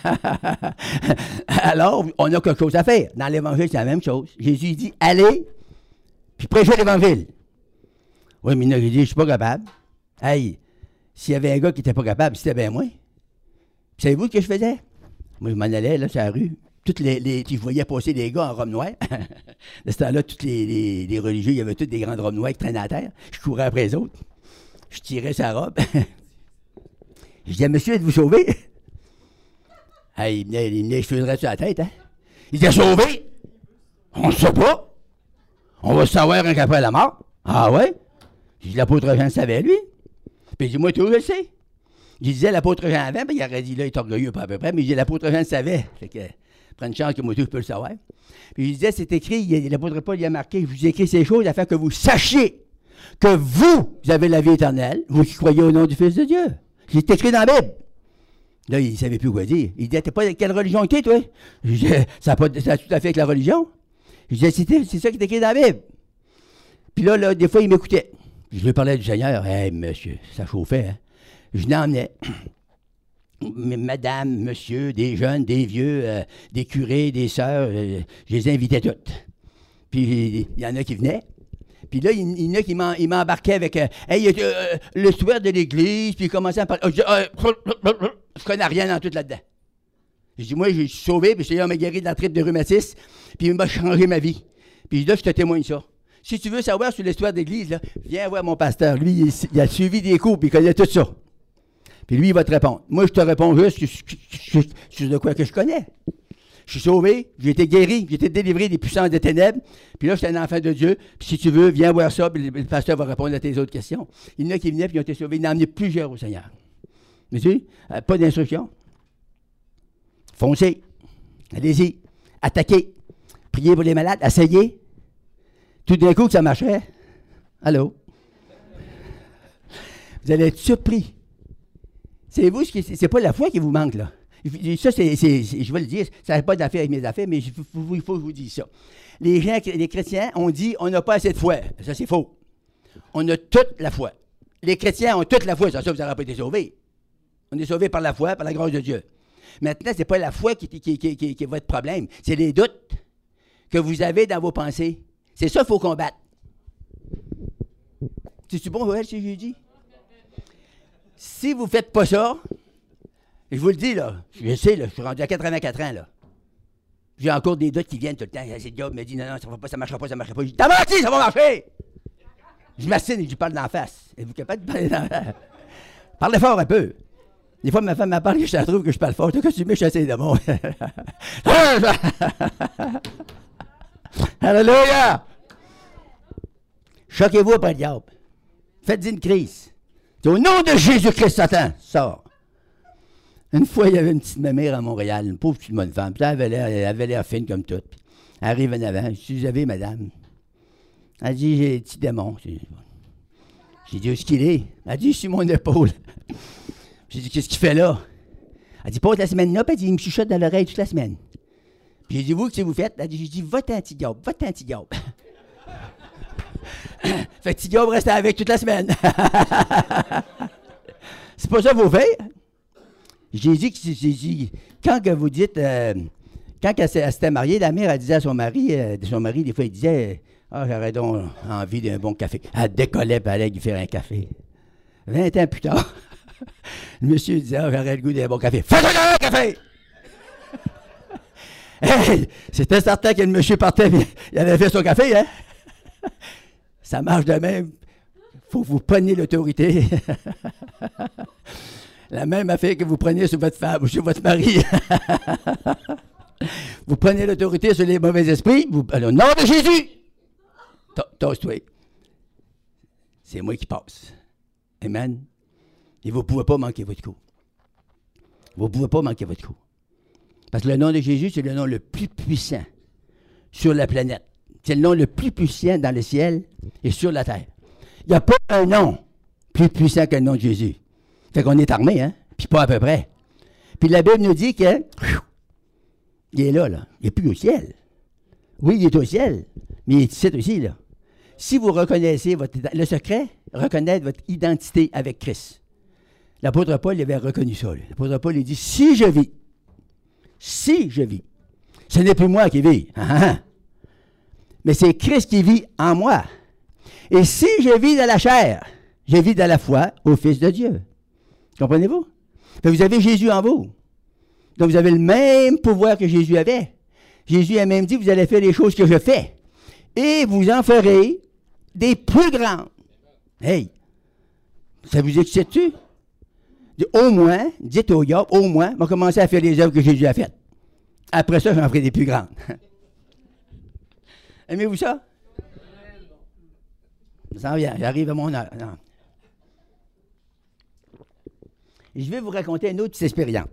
Alors, on a quelque chose à faire. Dans l'Évangile, c'est la même chose. Jésus dit « Allez, puis prêchez l'Évangile. » Oui, mais il dit « Je ne suis pas capable. » Hey, s'il y avait un gars qui n'était pas capable, c'était bien moi. Puis savez-vous ce que je faisais? Moi, je m'en allais, là, sur la rue. Toutes les, les, je voyais passer des gars en robe noire. De ce temps-là, tous les, les, les religieux, il y avait toutes des grandes robes noires qui traînaient à terre. Je courais après les autres. Je tirais sa robe. Je disais, monsieur, êtes-vous sauvé? Hey, il venait, il venait, je faisais sur la tête, hein? Il était sauvé? On ne sait pas. On va se savoir un qu'après la mort. Ah ouais? J'ai dit, l'apôtre Jean le savait, lui. Puis il dit, moi, tout, je le sais. Je disais, l'apôtre Jean avant, ben, il aurait dit, là, il est orgueilleux, pas à peu près, mais je dis, l'apôtre Jean le savait. Fait que, prends une chance que moi, tout, je peux le savoir. Puis je disais, c'est écrit, il, l'apôtre Paul, il a marqué, je vous ai écrit ces choses afin que vous sachiez que vous, vous avez la vie éternelle, vous qui croyez au nom du Fils de Dieu. C'est écrit dans la Bible. Là, il ne savait plus quoi dire. Il disait, t'es pas de quelle religion t'es, toi? Je disais, ça n'a pas ça a tout à fait avec la religion. Je disais, c'est, c'est ça qui est écrit dans la Bible. Puis là, là, des fois, il m'écoutait. Je lui parlais du Seigneur. Hey, monsieur, ça chauffait, hein? Je l'emmenais. Madame, monsieur, des jeunes, des vieux, euh, des curés, des sœurs, euh, je les invitais toutes. Puis il y en a qui venaient. Puis là, il y en a qui m'en, il m'embarquaient avec euh, hey, euh, le soir de l'église, puis il commençait à parler. Oh, je, euh, je connais rien dans tout là-dedans. Je dis, moi, je suis sauvé, puis le Seigneur m'a guéri de la tripe de rhumatisme, puis il m'a changé ma vie. Puis là, je te témoigne ça. Si tu veux savoir sur l'histoire d'église, là, viens voir mon pasteur. Lui, il, il a suivi des cours, puis il connaît tout ça. Puis lui, il va te répondre. Moi, je te réponds juste sur de quoi que je connais. Je suis sauvé, j'ai été guéri, j'ai été délivré des puissances des ténèbres. Puis là, je suis un enfant de Dieu. Puis si tu veux, viens voir ça, puis le pasteur va répondre à tes autres questions. Il y en a qui venaient, puis ils ont été sauvés. Il en a amené plusieurs au Seigneur. Mais tu sais, euh, pas d'instruction. Foncez. Allez-y. Attaquez. Priez pour les malades. Essayez. Tout d'un coup que ça marchait. Allô? Vous allez être surpris. C'est vous, c'est pas la foi qui vous manque, là. Ça, c'est, c'est, c'est je vais le dire, ça n'a pas d'affaire avec mes affaires, mais il faut, il faut que je vous dise ça. Les gens, les chrétiens, ont dit, on n'a pas assez de foi. Ça, c'est faux. On a toute la foi. Les chrétiens ont toute la foi. Ça, ça vous n'aurez pas été sauvés. On est sauvés par la foi, par la grâce de Dieu. Maintenant, ce n'est pas la foi qui, qui, qui, qui, qui, qui est votre problème. C'est les doutes que vous avez dans vos pensées. C'est ça qu'il faut combattre. C'est-tu bon, Joël, si je lui dis? Si vous ne faites pas ça, je vous le dis, là, je sais, là, je suis rendu à quatre-vingt-quatre ans, là. J'ai encore des doutes qui viennent tout le temps. C'est le gars me dit, non, non, ça ne va pas, ça marchera pas, ça ne marchera pas. Je dis, t'as menti, ça va marcher! Je m'assine et je lui parle d'en face. Êtes-vous capable de parler d'en face? Parlez fort un peu. Des fois, ma femme m'a parlé, je trouve que je parle fort. Tout cas, tu mets, je suis assez de bon. Alléluia! Choquez-vous après le diable. Faites-y une crise. C'est au nom de Jésus-Christ, Satan, sors. Une fois, il y avait une petite mémère à Montréal, une pauvre petite bonne femme. Puis elle avait l'air, elle avait l'air fine comme toute. Puis elle arrive en avant. Je dis, vous avez, madame? Elle dit, j'ai des petits démons. J'ai dit, où est-ce qu'il est? Elle dit, sur mon épaule. J'ai dit, qu'est-ce qu'il fait là? Elle dit, passe la semaine là, puis elle dit, il me chuchote dans l'oreille toute la semaine. Puis j'ai dit, vous, qu'est-ce que vous faites? Elle dit, j'ai dit, va-t'en, petit diable, va-t'en, petit diable. Fait que petit diable reste avec toute la semaine. C'est pas ça vos faits? J'ai dit que j'ai dit, quand que vous dites, euh, quand elle, elle s'était mariée, la mère, elle disait à son mari, euh, son mari, des fois, il disait, ah, j'aurais donc envie d'un bon café. Elle décollait, puis elle allait lui faire un café. Vingt ans plus tard, Le monsieur disait, ah, j'aurais le goût d'un bon café. Fais-toi un café! Hey, c'était certain que le monsieur partait, il avait fait son café, hein? Ça marche de même. Il faut que vous preniez l'autorité. La même affaire que vous preniez sur votre femme ou sur votre mari. Vous prenez l'autorité sur les mauvais esprits, vous, au nom de Jésus, toast-toi. C'est moi qui passe. Amen. Et vous ne pouvez pas manquer votre coup. Vous ne pouvez pas manquer votre coup. Parce que le nom de Jésus, c'est le nom le plus puissant sur la planète. C'est le nom le plus puissant dans le ciel et sur la terre. Il n'y a pas un nom plus puissant que le nom de Jésus. Fait qu'on est armé, hein? Puis pas à peu près. Puis la Bible nous dit que il est là, là. Il n'est plus au ciel. Oui, il est au ciel, mais il est ici aussi, là. Si vous reconnaissez votre... Le secret, reconnaître votre identité avec Christ. L'apôtre Paul, il avait reconnu ça. Lui. L'apôtre Paul, il dit, si je vis, si je vis, ce n'est plus moi qui vis, mais c'est Christ qui vit en moi. Et si je vis dans la chair, je vis dans la foi au Fils de Dieu. Comprenez-vous? Vous avez Jésus en vous. Donc, vous avez le même pouvoir que Jésus avait. Jésus a même dit, vous allez faire les choses que je fais. Et vous en ferez des plus grandes. Hey! Ça vous excite-tu? Au moins, dites au diable, au moins, on va commencer à faire les œuvres que Jésus a faites. Après ça, j'en ferai des plus grandes. Aimez-vous ça? Ça vient, j'arrive à mon heure. Non. Et je vais vous raconter une autre petite expérience.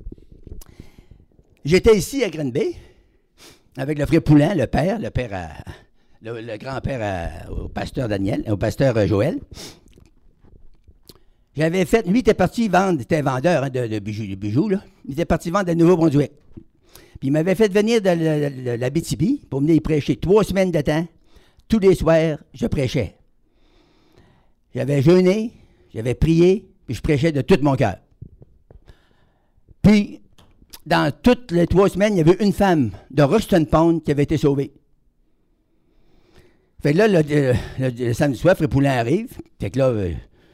J'étais ici à Green Bay avec le frère Poulin, le père, le père, à, le, le grand-père à, au pasteur Daniel, au pasteur Joël. J'avais fait, lui, il était parti vendre, il était vendeur hein, de, de bijoux, de bijoux là. Il était parti vendre de Nouveau-Brunswick. Puis il m'avait fait venir de la, la, la B T B pour venir y prêcher trois semaines de temps. Tous les soirs, je prêchais. J'avais jeûné, j'avais prié, puis je prêchais de tout mon cœur. Puis, dans toutes les trois semaines, il y avait une femme de Rushton Pond qui avait été sauvée. Fait que là, le, le, le, le samedi soir, Frère Poulin arrive. Fait que là, euh,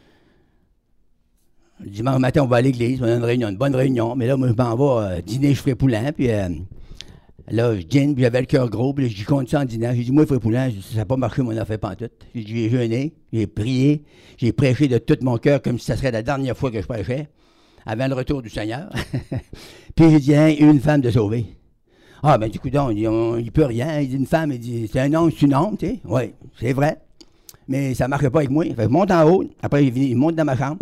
le dimanche matin, on va à l'église, on a une réunion, une bonne réunion. Mais là, moi, je m'en vais euh, dîner chez Frère Poulin. Puis euh, là, je dîne, puis j'avais le cœur gros. Puis là, je continue en dînant. J'ai dit, moi, Frère Poulin, ça n'a pas marché mon affaire pantoute. J'ai dit, j'ai jeûné, j'ai prié, j'ai prêché de tout mon cœur comme si ça serait la dernière fois que je prêchais, avant le retour du Seigneur. Puis j'ai dit, hein, une femme de sauver. Ah, ben, du coup, donc, il ne peut rien. Il dit, une femme, il dit, c'est un homme, c'est une homme, tu sais. Oui, c'est vrai. Mais ça ne marche pas avec moi. Fait que je monte en haut. Après, il, il monte dans ma chambre.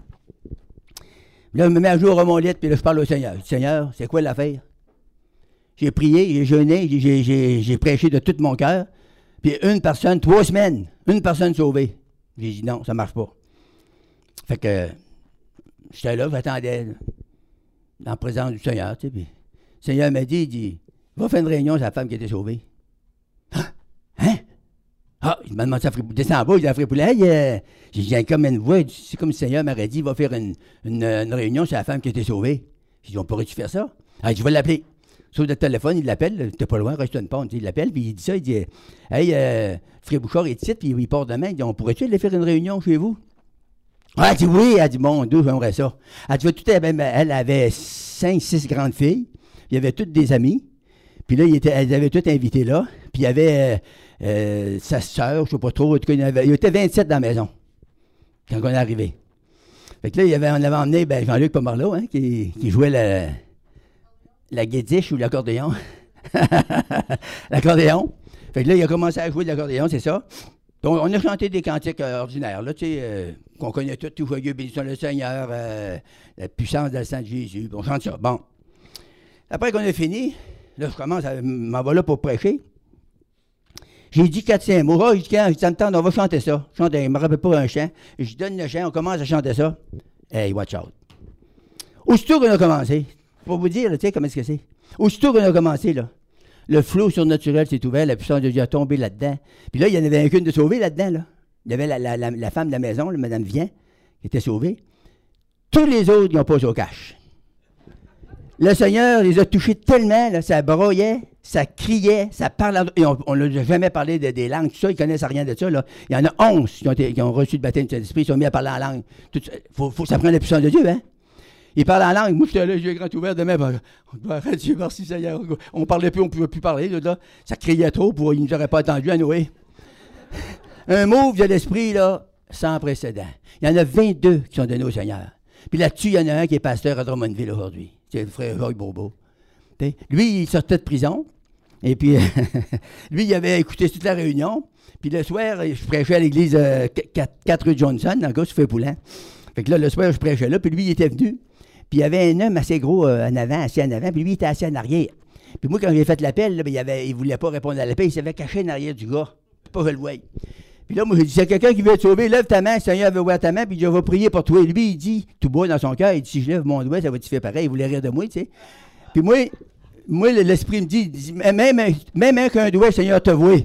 Là, je me mets à jour à mon lit, puis là, je parle au Seigneur. Je dis, Seigneur, c'est quoi l'affaire? J'ai prié, j'ai jeûné, j'ai, j'ai, j'ai prêché de tout mon cœur. Puis une personne, trois semaines, une personne sauvée. J'ai dit, non, ça ne marche pas. Fait que, j'étais là, j'attendais dans la présence du Seigneur, tu sais. Puis, le Seigneur m'a dit, il dit, va faire une réunion, c'est la femme qui a été sauvée. Ah, hein? Ah, il m'a demandé ça, descend en bas, il dit à Frère Poulin, hey, euh, j'ai dit, comme une voix, c'est comme le Seigneur m'aurait dit, il va faire une, une, une réunion, c'est la femme qui a été sauvée. J'ai dit, on pourrait-tu faire ça? Ah, je vais l'appeler. Sauf le téléphone, il l'appelle, t'es pas loin, reste une pente, il l'appelle, puis il dit ça, il dit, hey, euh, Frère Bouchard est ici, puis il part demain, il dit, on pourrait-tu aller faire une réunion chez vous? Ah, elle dit oui, elle dit, mon Dieu, j'aimerais ça. Elle dit, tout, elle avait cinq, six grandes filles, il y avait toutes des amies. Puis là, il était, elles avaient toutes invité là. Puis il y avait euh, euh, sa sœur, je ne sais pas trop. En tout cas, il y avait, il y était vingt-sept dans la maison quand on est arrivé. Fait que là, il y avait, on avait emmené ben, Jean-Luc Pomarleau, hein, qui, qui jouait la, la guédiche ou l'accordéon. L'accordéon. Fait que là, il a commencé à jouer de l'accordéon, c'est ça. Donc, on a chanté des cantiques euh, ordinaires, là, tu sais, euh, qu'on connaît tous, tout joyeux, béni soit le Seigneur, euh, la puissance de le sang de Jésus. On chante ça. Bon. Après qu'on a fini, là, je commence à m'en va là pour prêcher. J'ai dit quatre cinq mots. Oh, j'ai dit, quand ça me tente, on va chanter ça. Chanter, il ne me rappelle pas un chant. Je donne le chant, on commence à chanter ça. Hey, watch out. Aussitôt qu'on a commencé, pour vous dire, tu sais, comment est-ce que c'est? Aussitôt qu'on a commencé, là, le flot surnaturel s'est ouvert, la puissance de Dieu a tombé là-dedans. Puis là, il y en avait qu'une de sauvée là-dedans, là. Il y avait la, la, la, la femme de la maison, là, Mme Vien, qui était sauvée. Tous les autres, ils ont passé au cash. le Seigneur les a touchés tellement, là, ça broyait, ça criait, ça parlait. Et on ne leur a jamais parlé de, des langues, tout ça, ils ne connaissent rien de ça. Là. Il y en a onze qui ont, été, qui ont reçu le baptême du Saint-Esprit, ils sont mis à parler en langue. Il faut, faut que ça prenne la puissance de Dieu, hein? Ils parlent en langue. Moi, j'étais là, j'ai grand ouvert demain. Ben, arrête, Dieu, merci Seigneur. On ne parlait plus, on ne pouvait plus parler. Là, là. Ça criait trop, pour, ils ne nous auraient pas attendu à Noé. Un mot de l'Esprit, là, sans précédent. Il y en a vingt-deux qui sont donnés au Seigneur. Puis là-dessus, il y en a un qui est pasteur à Drummondville aujourd'hui. C'est le frère Jacques Bourbeau. T'sais, lui, il sortait de prison. Et puis, lui, il avait écouté toute la réunion. Puis le soir, je prêchais à l'église euh, quatre rue Johnson, dans le gars, sur Feu-Poulin. Fait que là, le soir, je prêchais là. Puis lui, il était venu. Puis il y avait un homme assez gros euh, en avant, assis en avant. Puis lui, il était assis en arrière. Puis moi, quand j'ai fait l'appel, là, ben, il ne voulait pas répondre à l'appel. Il s'avait caché en arrière du gars. Pas que je le voie. Puis là, moi, j'ai dit, s'il y a quelqu'un qui veut te sauver, lève ta main, le Seigneur veut voir ta main, puis je vais prier pour toi. Et lui, il dit, tout bas dans son cœur, il dit, si je lève mon doigt, ça va te faire pareil. Il voulait rire de moi, tu sais. Puis moi, moi l'Esprit me dit, il dit même, même un qu'un doigt, le Seigneur te voit.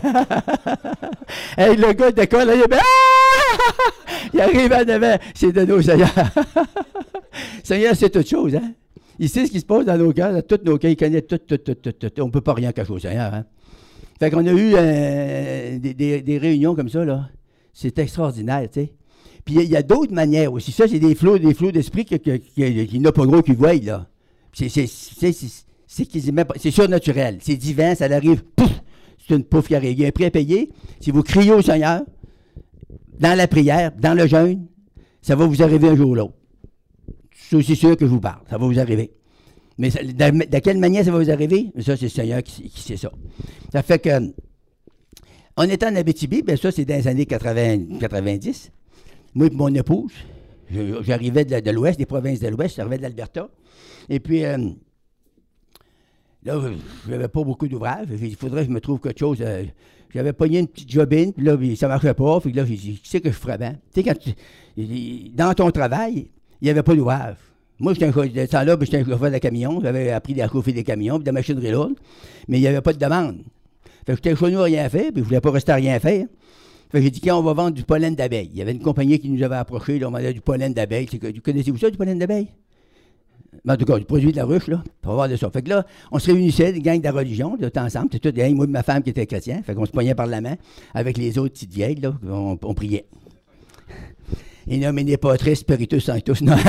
Hey, le gars de l'école, il, ah! Il arrive en avant, c'est de nos Seigneur. Seigneur, c'est toute chose, hein. Il sait ce qui se passe dans nos cœurs, dans tous nos cœurs, il connaît tout, tout, tout, tout, tout. On ne peut pas rien cacher au Seigneur, hein. Fait qu'on a eu euh, des, des, des réunions comme ça, là. C'est extraordinaire, tu sais. Puis il y, y a d'autres manières aussi. Ça, c'est des flots, des flots d'esprit qu'il qui, qui, qui n'a pas gros qui voient, là. C'est, c'est, c'est, c'est, c'est, c'est surnaturel. C'est divin, ça arrive, pouf! C'est une pouf qui arrive. Il y a un prix à payer. Si vous criez au Seigneur, dans la prière, dans le jeûne, ça va vous arriver un jour ou l'autre. C'est aussi sûr que je vous parle. Ça va vous arriver. Mais ça, de, de quelle manière ça va vous arriver? Ça, c'est le Seigneur qui, qui sait ça. Ça fait que, en étant en Abitibi, bien ça, c'est dans les années quatre-vingts, quatre-vingt-dix. Moi et mon épouse, je, j'arrivais de, de l'Ouest, des provinces de l'Ouest, j'arrivais de l'Alberta. Et puis, euh, là, je n'avais pas beaucoup d'ouvrages. Il faudrait que je me trouve quelque chose. Euh, j'avais pogné une petite jobine, puis là, ça ne marchait pas. Puis là, j'ai dit, qui c'est que je ferais bien? Tu sais, quand tu, dans ton travail, il n'y avait pas d'ouvrage. Moi, j'étais un, de temps-là, j'étais un chauffeur de camion. J'avais appris à chauffer des camions, puis de la machinerie lourde. Mais il n'y avait pas de demande. Fait que j'étais chez nous à rien faire, puis je ne voulais pas rester à rien faire. Fait que j'ai dit, quand on va vendre du pollen d'abeille. Il y avait une compagnie qui nous avait approché, là, on vendait du pollen d'abeille. Connaissez-vous ça, du pollen d'abeille? En tout cas, du produit de la ruche, là. On va voir de ça. Fait que là, on se réunissait, des gangs de la religion, de temps ensemble. C'était tout, moi et ma femme qui était chrétien. Fait qu'on se poignait par la main avec les autres petites vieilles, là. On, on priait. In nomine Patris Spiritus Sanctus. Non.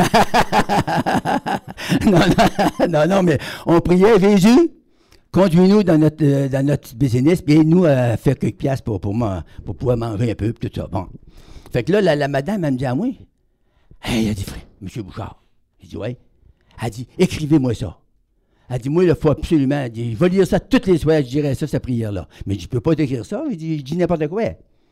non, non, non, non, mais on priait, Jésus, conduis-nous dans notre, euh, dans notre business, puis nous à faire quelques piastres pour, pour, pour, pour pouvoir manger un peu, puis tout ça. Bon. Fait que là, la, la madame, elle me dit à moi, hey, elle a dit, frère, M. Bouchard. J'ai dit, ouais. Elle dit, écrivez-moi ça. Elle dit, moi, il faut absolument, elle dit, je vais lire ça toutes les soirs, je dirais ça, cette prière-là. Mais je ne peux pas t'écrire ça. Je dis, je dis n'importe quoi.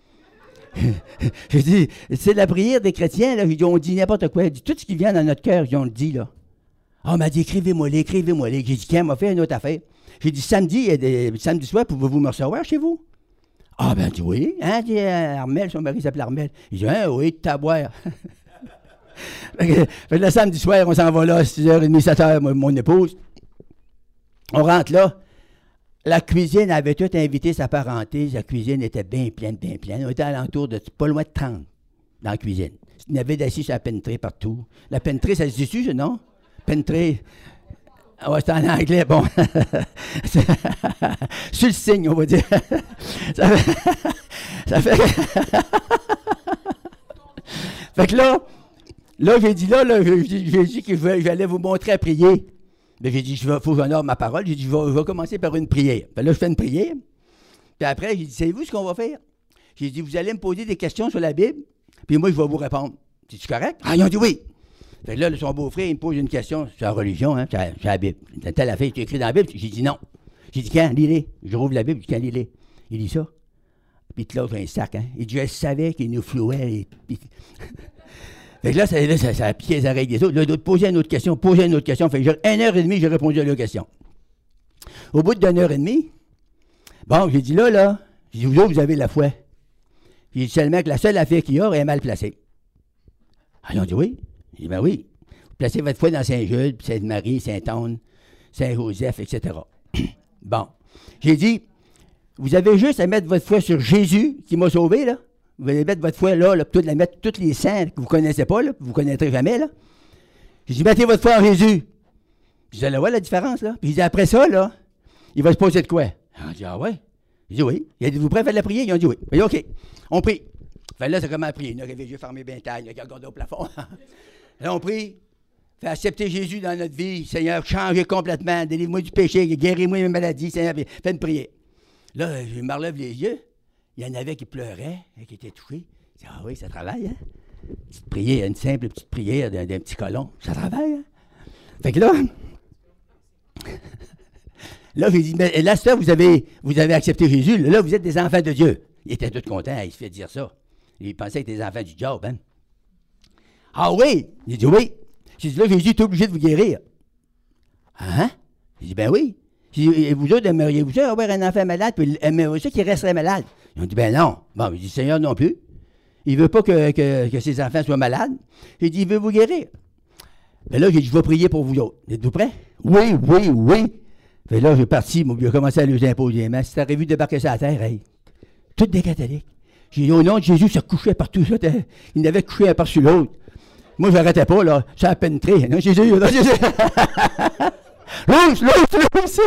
Je dis, c'est la prière des chrétiens, là. Dit, on dit n'importe quoi. Dit, tout ce qui vient dans notre cœur, on le dit, là. Ah, oh, m'a dit, écrivez-moi-les, écrivez-moi-les. J'ai dit, qu'elle m'a fait une autre affaire. J'ai dit, samedi, des, samedi soir, pouvez-vous me recevoir chez vous? Ah, ben, dit, oui. Hein, dit, euh, Armel, son mari s'appelle Armel. Il dit, hein, oui, t'as à boire. Fait que, fait que le samedi soir, on s'en va là, six heures trente, sept heures, moi, mon épouse. On rentre là. La cuisine avait tout invité sa parenté. La cuisine était bien pleine, bien pleine. On était à l'entour de pas loin de trente dans la cuisine. Il y avait d'assis sur la pentrée partout. La pentrée, ça se dit-tu, non? Pentrée. Ah ouais, c'est en anglais, bon. Sur le signe, on va dire. Ça fait. Ça fait. Fait que là, là, j'ai dit là, là j'ai dit que j'allais vous montrer à prier. Mais j'ai dit, il faut que j'honore ma parole. J'ai dit, je vais, je vais commencer par une prière. Puis là, je fais une prière. Puis après, j'ai dit, savez-vous ce qu'on va faire? J'ai dit, vous allez me poser des questions sur la Bible, puis moi, je vais vous répondre. C'est-tu correct? Ah, ils ont dit oui. Fait que là, son beau-frère, il me pose une question sur la religion, hein, sur la, sur la Bible. Telle affaire, tu écrit dans la Bible? J'ai dit non. J'ai dit, quand? Lis-les. Je rouvre la Bible, je dis, quand? Lis-les. Il dit ça. Puis là, j'ai un sac, hein. Il dit, je savais qu'il nous flouait. Et... Fait que là, ça, là, ça, ça a piqué les oreilles des autres. Là, d'autres posaient une autre question, posaient une autre question. Fait que j'ai une heure et demie, j'ai répondu à leur question. Au bout d'une heure et demie, bon, j'ai dit là, là, j'ai dit, vous autres, vous avez la foi. J'ai dit seulement que la seule affaire qu'il y a est mal placée. Ah, ils ont dit oui. J'ai dit, ben oui. Vous placez votre foi dans Saint-Jude, Sainte-Marie, Saint-Anne, Saint-Joseph, et cetera. Bon. J'ai dit, vous avez juste à mettre votre foi sur Jésus qui m'a sauvé, là. Vous allez mettre votre foi là, là peut-être la mettre tous les saints que vous ne connaissez pas, là, que vous ne connaîtrez jamais, là. J'ai dit, mettez votre foi en Jésus. Puis vous allez voir la différence, là. Puis il dit, après ça, là, il va se poser de quoi? On dit, ah ouais? Il dit, oui. Il a dit, vous prêts à faire la prière? Ils ont dit, oui. Il dit, OK. On prie. Fait là, c'est comment prier? Il y en a qui avaient les yeux fermés bien taille, il y en a qui regardaient au plafond. Là, on prie. Fait accepter Jésus dans notre vie. Seigneur, changez complètement. Délivre-moi du péché. Guéris-moi mes maladies. Seigneur, fais une prière. Là, je me relève les yeux. Il y en avait qui pleuraient, qui étaient touchés. Je dis, ah oui, ça travaille, hein? Petite prière, une simple petite prière d'un, d'un petit colon. Ça travaille, hein? Fait que là, là, j'ai dit, mais là, ça, vous avez, vous avez accepté Jésus. Là, vous êtes des enfants de Dieu. Il était tout content, il se fait dire ça. Il pensait que des enfants du job, hein? Ah oui? Il dit oui. J'ai dit, là, Jésus est obligé de vous guérir. Hein? J'ai dit, ben oui. J'ai dit, vous autres, aimeriez-vous ça avoir un enfant malade, puis aimeriez-vous ça qu'il resterait malade? Ils ont dit, ben non. Bon, il dit, Seigneur non plus. Il ne veut pas que, que, que ses enfants soient malades. J'ai dit, il veut vous guérir. Ben là, j'ai dit, je vais prier pour vous autres. Êtes-vous prêts? Oui, oui, oui. Fait là, j'ai parti, moi, j'ai commencé à lui imposer les mains. Si t'aurais vu débarquer sur la terre, hey, toutes des catholiques. J'ai dit, au nom de Jésus, ça couchait partout. Ça, il n'avait couché un par-dessus l'autre. Moi, je n'arrêtais pas, là. Ça a pénétré. Non, Jésus, non, Jésus. Louche, louche, louche.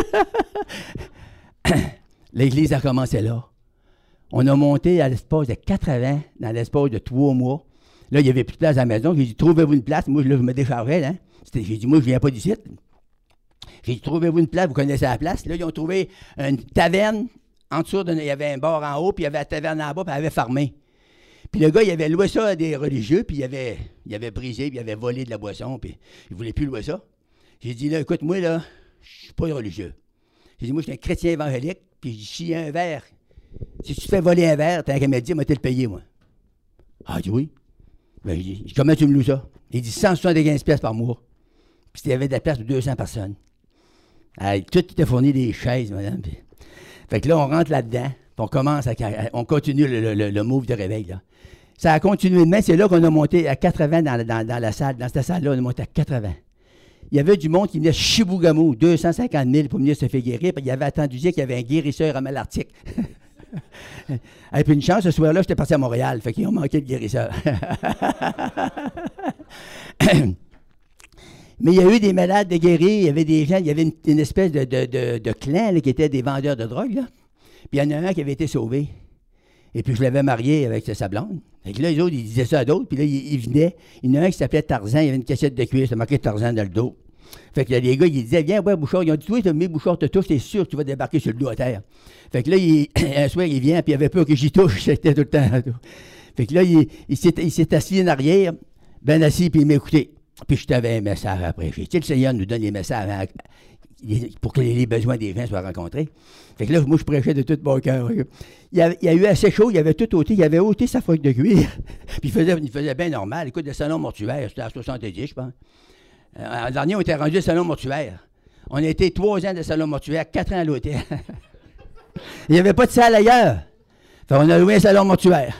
L'Église a commencé là. On a monté à l'espace de quatre-vingts, dans l'espace de trois mois. Là, il n'y avait plus de place à la maison. J'ai dit, trouvez-vous une place. Moi, là, je me déchargeais, hein. C'était, j'ai dit, moi, je ne viens pas d'ici. J'ai dit, trouvez-vous une place, vous connaissez la place. Là, ils ont trouvé une taverne. En dessous, il y avait un bar en haut, puis il y avait la taverne en bas, puis elle avait fermé. Puis le gars, il avait loué ça à des religieux, puis il avait, il avait brisé, puis il avait volé de la boisson, puis il ne voulait plus louer ça. J'ai dit, là, écoute, moi, là, je suis pas religieux. J'ai dit, moi, je suis un chrétien évangélique, puis s'il y a un verre, si tu te fais voler un verre, t'as qu'à me dire, moi, t'es le payer, moi. Ah, il dit oui. Ben, j'ai dit, comment tu me loues ça? Il dit, cent soixante-quinze piastres par mois. Puis il y avait de la place pour deux cents personnes. Alors, tout était fourni des chaises, madame. Puis... Fait que là, on rentre là-dedans, puis on commence à... On continue le, le, le move de réveil, là. Ça a continué demain, c'est là qu'on a monté à quatre-vingts dans, dans, dans la salle. Dans cette salle-là, on a monté à quatre-vingts. Il y avait du monde qui venait de Chibougamau, deux cent cinquante mille pour venir se faire guérir, puis il y avait attendu dire qu'il y avait un guérisseur à Malartic. Et puis une chance, ce soir-là, j'étais parti à Montréal, fait qu'ils ont manqué de guérisseur. Mais il y a eu des malades de guérir, il y avait des gens, il y avait une, une espèce de, de, de, de clan là, qui était des vendeurs de drogue, là. Puis il y en a un qui avait été sauvé. Et puis je l'avais marié avec sa blonde. Fait que là, les autres, ils disaient ça à d'autres, puis là, ils, ils venaient. Il y en a un qui s'appelait Tarzan, il y avait une cassette de cuir, c'était marqué Tarzan dans le dos. Fait que là, les gars, ils disaient, viens, ouais, Bouchard. Ils ont dit, oui, mes Bouchard te touche, t'es sûr que tu vas débarquer sur le dos à terre. Fait que là, il, un soir, il vient, puis il avait peur que j'y touche, c'était tout le temps. Fait que là, il, il, s'est, il s'est assis en arrière, ben assis, puis il m'écoutait. Puis je t'avais un message après. J'ai dit, le Seigneur nous donne les messages pour que les besoins des gens soient rencontrés. Fait que là, moi, je prêchais de tout mon cœur. Il y, a, il y a eu assez chaud, il avait tout ôté, il avait ôté sa feuille de cuir. Puis il faisait, il faisait bien normal. Écoute, le salon mortuaire, c'était à soixante-dix, je pense. Euh, en dernier, on était rendu au salon mortuaire. On a été trois ans de salon mortuaire, quatre ans à l'hôtel. Il n'y avait pas de salle ailleurs. Fait qu'on a loué un salon mortuaire.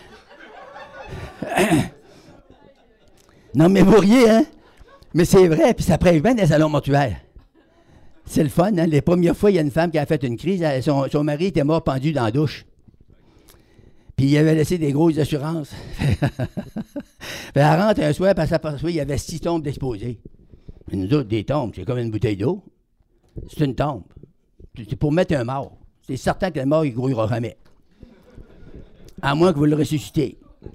Non, mais vous riez, hein? Mais c'est vrai, puis ça prêche bien des salons mortuaires. C'est le fun, hein? Les premières fois, il y a une femme qui a fait une crise. Son, son mari était mort pendu dans la douche. Puis il avait laissé des grosses assurances. Elle rentre un soir, puis elle s'aperçoit qu'il y avait six tombes d'exposés. Nous autres, des tombes, c'est comme une bouteille d'eau. C'est une tombe. C'est pour mettre un mort. C'est certain que le mort, il ne grouillera jamais. À moins que vous le ressuscitez.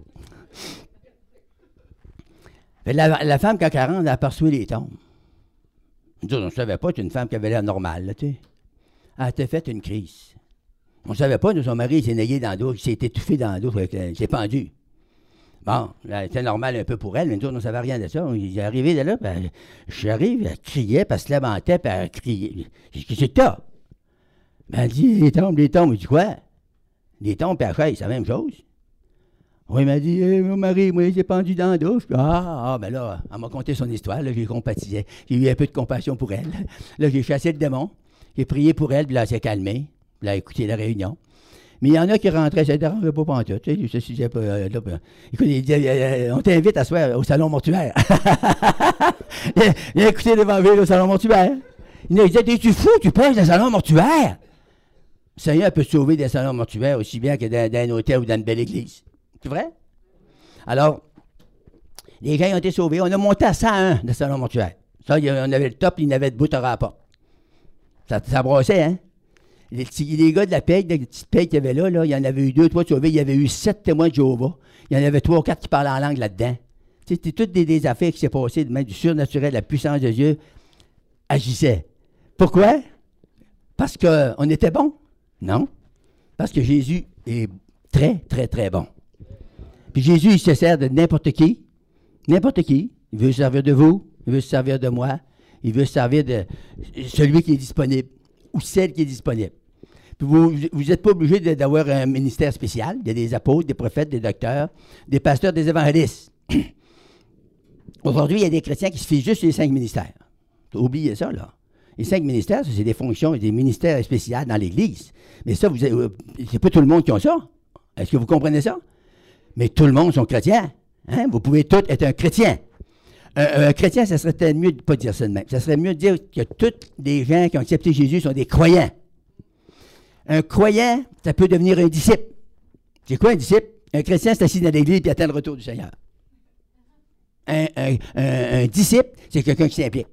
La, la femme, quand elle rentre, elle aperçoit les tombes. Nous, on ne savait pas, c'est une femme qui avait l'air normale, là, tu sais. Elle s'était fait une crise. On ne savait pas, nous, son mari, il s'est nayé dans l'eau, il s'est étouffé dans l'eau, il s'est pendu. Bon, c'était normal un peu pour elle, mais nous, on ne savait rien de ça. Il est arrivé de là, puis j'arrive, elle criait, puis elle se lamentait, puis elle criait. J'ai dit, qu'est-ce que t'as? Ben, elle dit, les tombes, les tombes. Je dis, quoi? Les tombes, puis la chaise, c'est la même chose. Oui, il m'a dit, hey, mon mari, moi, il s'est pendu dans la douche. Puis, ah, ah, ben là, elle m'a conté son histoire, là, j'ai compatisé. J'ai eu un peu de compassion pour elle. Là, j'ai chassé le démon, j'ai prié pour elle, puis là, elle s'est calmée. Puis là, elle a écouté la réunion. Mais il y en a qui rentraient, ça ne dérangeait pas pantoute. Tu sais, je ne sais pas. Euh, là, ben, écoute, il dit, euh, on t'invite à soir au salon mortuaire. Viens écouter l'évangile au salon mortuaire. Il nous disait, es-tu fou, tu prêches dans le salon mortuaire? Le Seigneur peut te sauver des salons mortuaires aussi bien que dans, dans un hôtel ou dans une belle église. C'est vrai? Alors, les gens ont été sauvés. On a monté à cent un de salon mortuaire. Ça, il y en avait le top, il y en avait de bout à la porte. Ça, ça brassait, hein? Les, petits, les gars de la paix, de la petite paix qu'il y avait là, là, il y en avait eu deux, trois sauvés. Il y avait eu sept témoins de Jéhovah. Il y en avait trois ou quatre qui parlaient en langue là-dedans. C'était toutes des, des affaires qui s'est passées, même du surnaturel, la puissance de Dieu agissait. Pourquoi? Parce qu'on était bon? Non. Parce que Jésus est très, très, très bon. Puis Jésus, il se sert de n'importe qui. N'importe qui. Il veut se servir de vous. Il veut se servir de moi. Il veut se servir de celui qui est disponible ou celle qui est disponible. Puis vous n'êtes pas obligé de, d'avoir un ministère spécial. Il y a des apôtres, des prophètes, des docteurs, des pasteurs, des évangélistes. Aujourd'hui, il y a des chrétiens qui se fient juste sur les cinq ministères. Oubliez ça, là. Les cinq ministères, c'est des fonctions et des ministères spéciaux dans l'Église. Mais ça, vous c'est pas tout le monde qui a ça. Est-ce que vous comprenez ça? Mais tout le monde sont chrétiens. Hein? Vous pouvez tous être un chrétien. Un, un chrétien, ça serait peut-être mieux de ne pas dire ça de même. Ça serait mieux de dire que tous les gens qui ont accepté Jésus sont des croyants. Un croyant, ça peut devenir un disciple. C'est quoi un disciple? Un chrétien, c'est assis dans l'Église et attend le retour du Seigneur. Un, un, un, un disciple, c'est quelqu'un qui s'implique.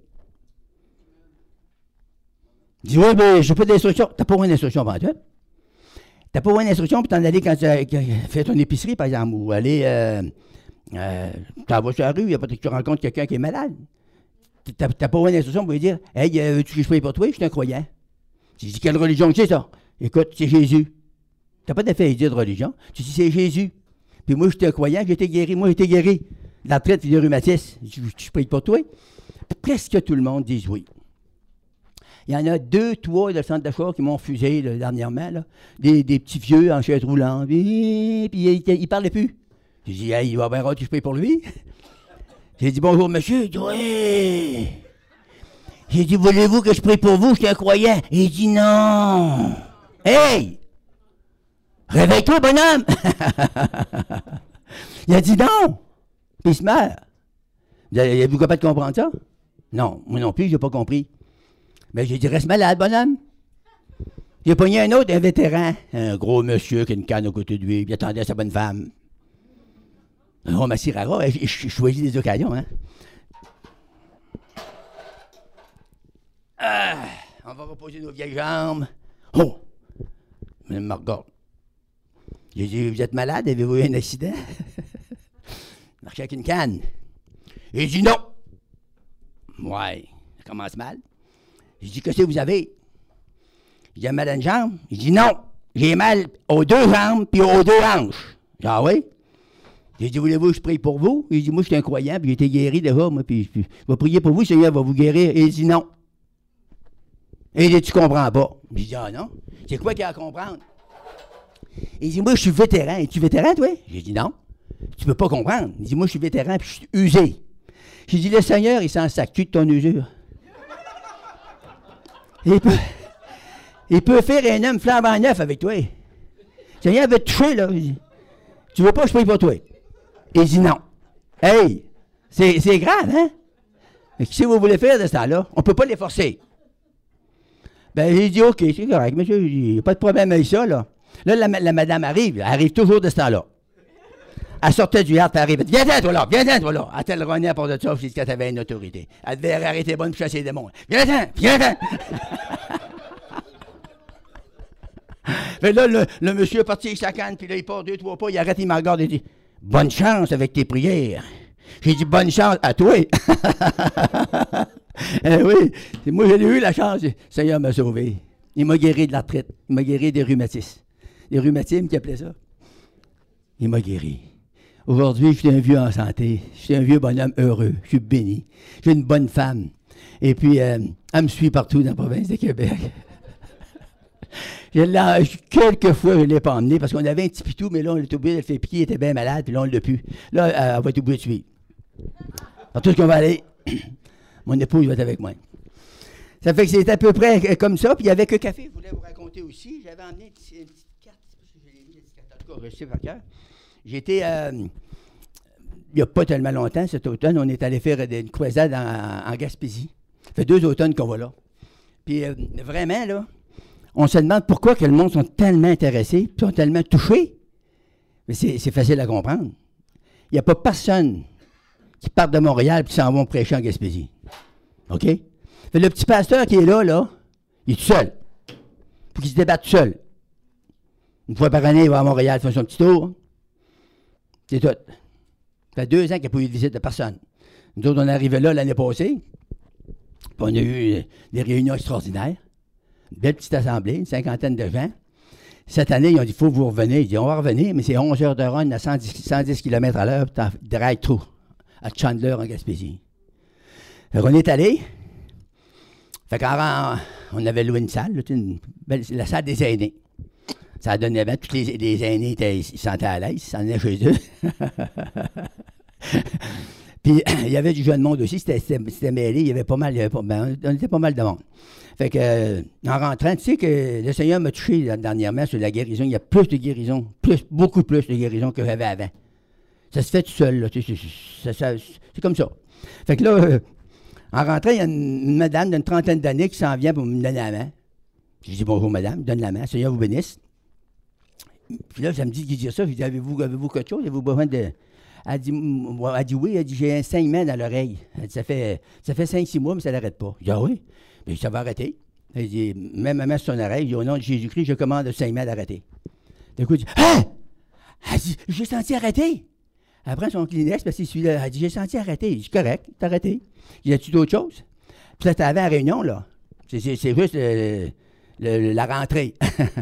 Il dit, oui, mais je n'ai pas d'instruction. Tu n'as pas une instruction avant toi. Tu n'as pas une instruction pour t'en aller quand tu fais ton épicerie, par exemple, ou aller. Euh, euh, tu vas sur la rue, il y a pas que tu rencontres quelqu'un qui est malade. Tu n'as pas une instruction pour lui dire, hey, euh, veux-tu que je prie pour toi? Je suis un croyant. Tu dis, quelle religion c'est ça? Écoute, c'est Jésus. Tu n'as pas d'affaire à dire de religion. Tu dis, c'est Jésus. Puis moi, je suis un croyant, j'ai été guéri. Moi, j'ai été guéri. La traite du rhumatisme. Je, je prie pour toi. Puis presque tout le monde dit oui. Il y en a deux, trois de centre d'achat qui m'ont refusé là, dernièrement. Là. Des, des petits vieux en chaise roulante. Puis, puis ils ne parlaient plus. J'ai dit, hey, il va bien rare que je prie pour lui. J'ai dit, bonjour, monsieur. Il dit, oui. J'ai dit, voulez-vous que je prie pour vous? Je suis un croyant. Il dit, non. Hey! Réveille-toi, bonhomme! Il a dit non. Puis il se meurt. Avez-vous capable de comprendre ça? Non, moi non plus, je n'ai pas compris. Mais j'ai dit, reste malade, bonhomme. J'ai pogné un autre, un vétéran, un gros monsieur qui a une canne au côté de lui, il attendait sa bonne femme. Oh, ma Rara, je choisis des occasions, hein. Ah, on va reposer nos vieilles jambes. Oh! Madame Margot. J'ai dit, vous êtes malade, avez-vous eu un accident? Marcher avec une canne. Il dit non. Ouais, ça commence mal. J'ai dit, qu'est-ce que vous avez? J'ai mal à une jambe. Il dit non. J'ai mal aux deux jambes puis aux deux hanches. J'ai dit, ah oui? J'ai dit, voulez-vous que je prie pour vous? Il dit, moi, je suis un croyant, puis j'ai été guéri déjà, moi, puis je vais prier pour vous, le Seigneur va vous guérir. Et il dit non. Et il dit, tu comprends pas. J'ai dit, ah non. C'est quoi qu'il y a à comprendre? Il dit, moi, je suis vétéran. Es-tu vétéran, toi? J'ai dit, non. Tu peux pas comprendre. Il dit, moi, je suis vétéran, puis je suis usé. J'ai dit, le Seigneur, il s'en sac-tu de ton usure? Il peut, il peut faire un homme flambant neuf avec toi. Le Seigneur veut te toucher, là. Il dit, tu veux pas que je prie pour toi? Il dit, non. Hey, c'est, c'est grave, hein? Mais qu'est-ce que vous voulez faire de ce temps-là? On peut pas les forcer. Ben, j'ai dit, OK, c'est correct, monsieur, il n'y a pas de problème avec ça, là. Là, la, la madame arrive, elle arrive toujours de ce temps-là. Elle sortait du yard, elle arrive, viens-t'en, toi là, viens-t'en, toi là. Elle le revenait à part de ça, jusqu'à qu'elle avait une autorité. Elle devait arrêter bonne pour chasser les démons. Viens-t'en, viens-t'en! Mais là, le, le monsieur est parti avec sa canne, puis là, il part deux, trois pas, il arrête, il me regarde, il dit, bonne chance avec tes prières. J'ai dit, bonne chance à toi. Eh oui, moi, j'ai eu la chance, le Seigneur m'a sauvé. Il m'a guéri de l'arthrite, il m'a guéri des rhumatismes. Des rhumatismes qui appelaient ça. Il m'a guéri. Aujourd'hui, je suis un vieux en santé. Je suis un vieux bonhomme heureux. Je suis béni. J'ai une bonne femme. Et puis, euh, elle me suit partout dans la province de Québec. je quelques fois, je ne l'ai pas emmené parce qu'on avait un petit pitou, mais là, on l'a oublié, elle fait piquer, elle était bien malade, puis là, on ne l'a plus. Là, elle va être obligée de suivre. Partout ce qu'on va aller, mon épouse va être avec moi. Ça fait que c'est à peu près comme ça. Puis il n'y avait que café. Je voulais vous raconter aussi. J'avais emmené une petite, une petite carte. Je l'ai vu, la petite carte. En tout cas, je sais par cœur. J'étais, euh, il n'y a pas tellement longtemps, cet automne, on est allé faire une croisade en, en Gaspésie. Ça fait deux automnes qu'on va là. Puis euh, vraiment, là, on se demande pourquoi que le monde sont tellement intéressés, puis sont tellement touchés. Mais c'est, c'est facile à comprendre. Il n'y a pas personne qui part de Montréal et qui s'en vont prêcher en Gaspésie. OK? Fait le petit pasteur qui est là, là, il est tout seul. Faut qu'il se débatte tout seul. Une fois par année, il va à Montréal faire son petit tour. C'est tout. Ça fait deux ans qu'il n'y a pas eu de visite de personne. Nous autres, on est arrivés là l'année passée. Puis on a eu des réunions extraordinaires. Une belle petite assemblée, une cinquantaine de gens. Cette année, ils ont dit, il faut que vous reveniez. Ils dit, on va revenir, mais c'est onze heures de run à cent dix kilomètres à l'heure, puis drive-through à Chandler, en Gaspésie. Fait qu'on est allé. Fait qu'avant, on avait loué une salle, là, une belle, la salle des aînés. Ça a donné bien, tous les, les aînés étaient, ils se sentaient à l'aise, ils s'en allaient chez eux. Puis, il y avait du jeune monde aussi, c'était, c'était, c'était mêlé, il y avait pas mal, il y avait pas, ben, on était pas mal de monde. Fait que, euh, en rentrant, tu sais que le Seigneur m'a touché là, dernièrement sur la guérison. Il y a plus de guérison, plus, beaucoup plus de guérison que j'avais avant. Ça se fait tout seul, là, tu sais, c'est, ça, ça, c'est comme ça. Fait que là, euh, en rentrant, il y a une, une madame d'une trentaine d'années qui s'en vient pour me donner la main. Je dis bonjour madame, donne la main, Seigneur vous bénisse. Puis là, ça me dit qu'il dit ça, je dis avez-vous, avez-vous quelque chose, avez-vous besoin de... Elle dit, elle dit oui, elle dit j'ai un saignement dans l'oreille. Elle dit ça fait, ça fait cinq six mois, mais ça n'arrête pas. Je dis ah oui, mais ça va arrêter. Elle dit même ma main sur son oreille, je dis au nom de Jésus-Christ, je commande le saignement d'arrêter. D'un coup, elle dit ah! Elle dit j'ai senti arrêter. Elle prend son Kleenex, parce que celui-là, elle dit j'ai senti arrêter. Je dis correct, t'as arrêté. Y a-tu d'autres choses? Puis là, t'avais la réunion, là. C'est, c'est, c'est juste le, le, la rentrée.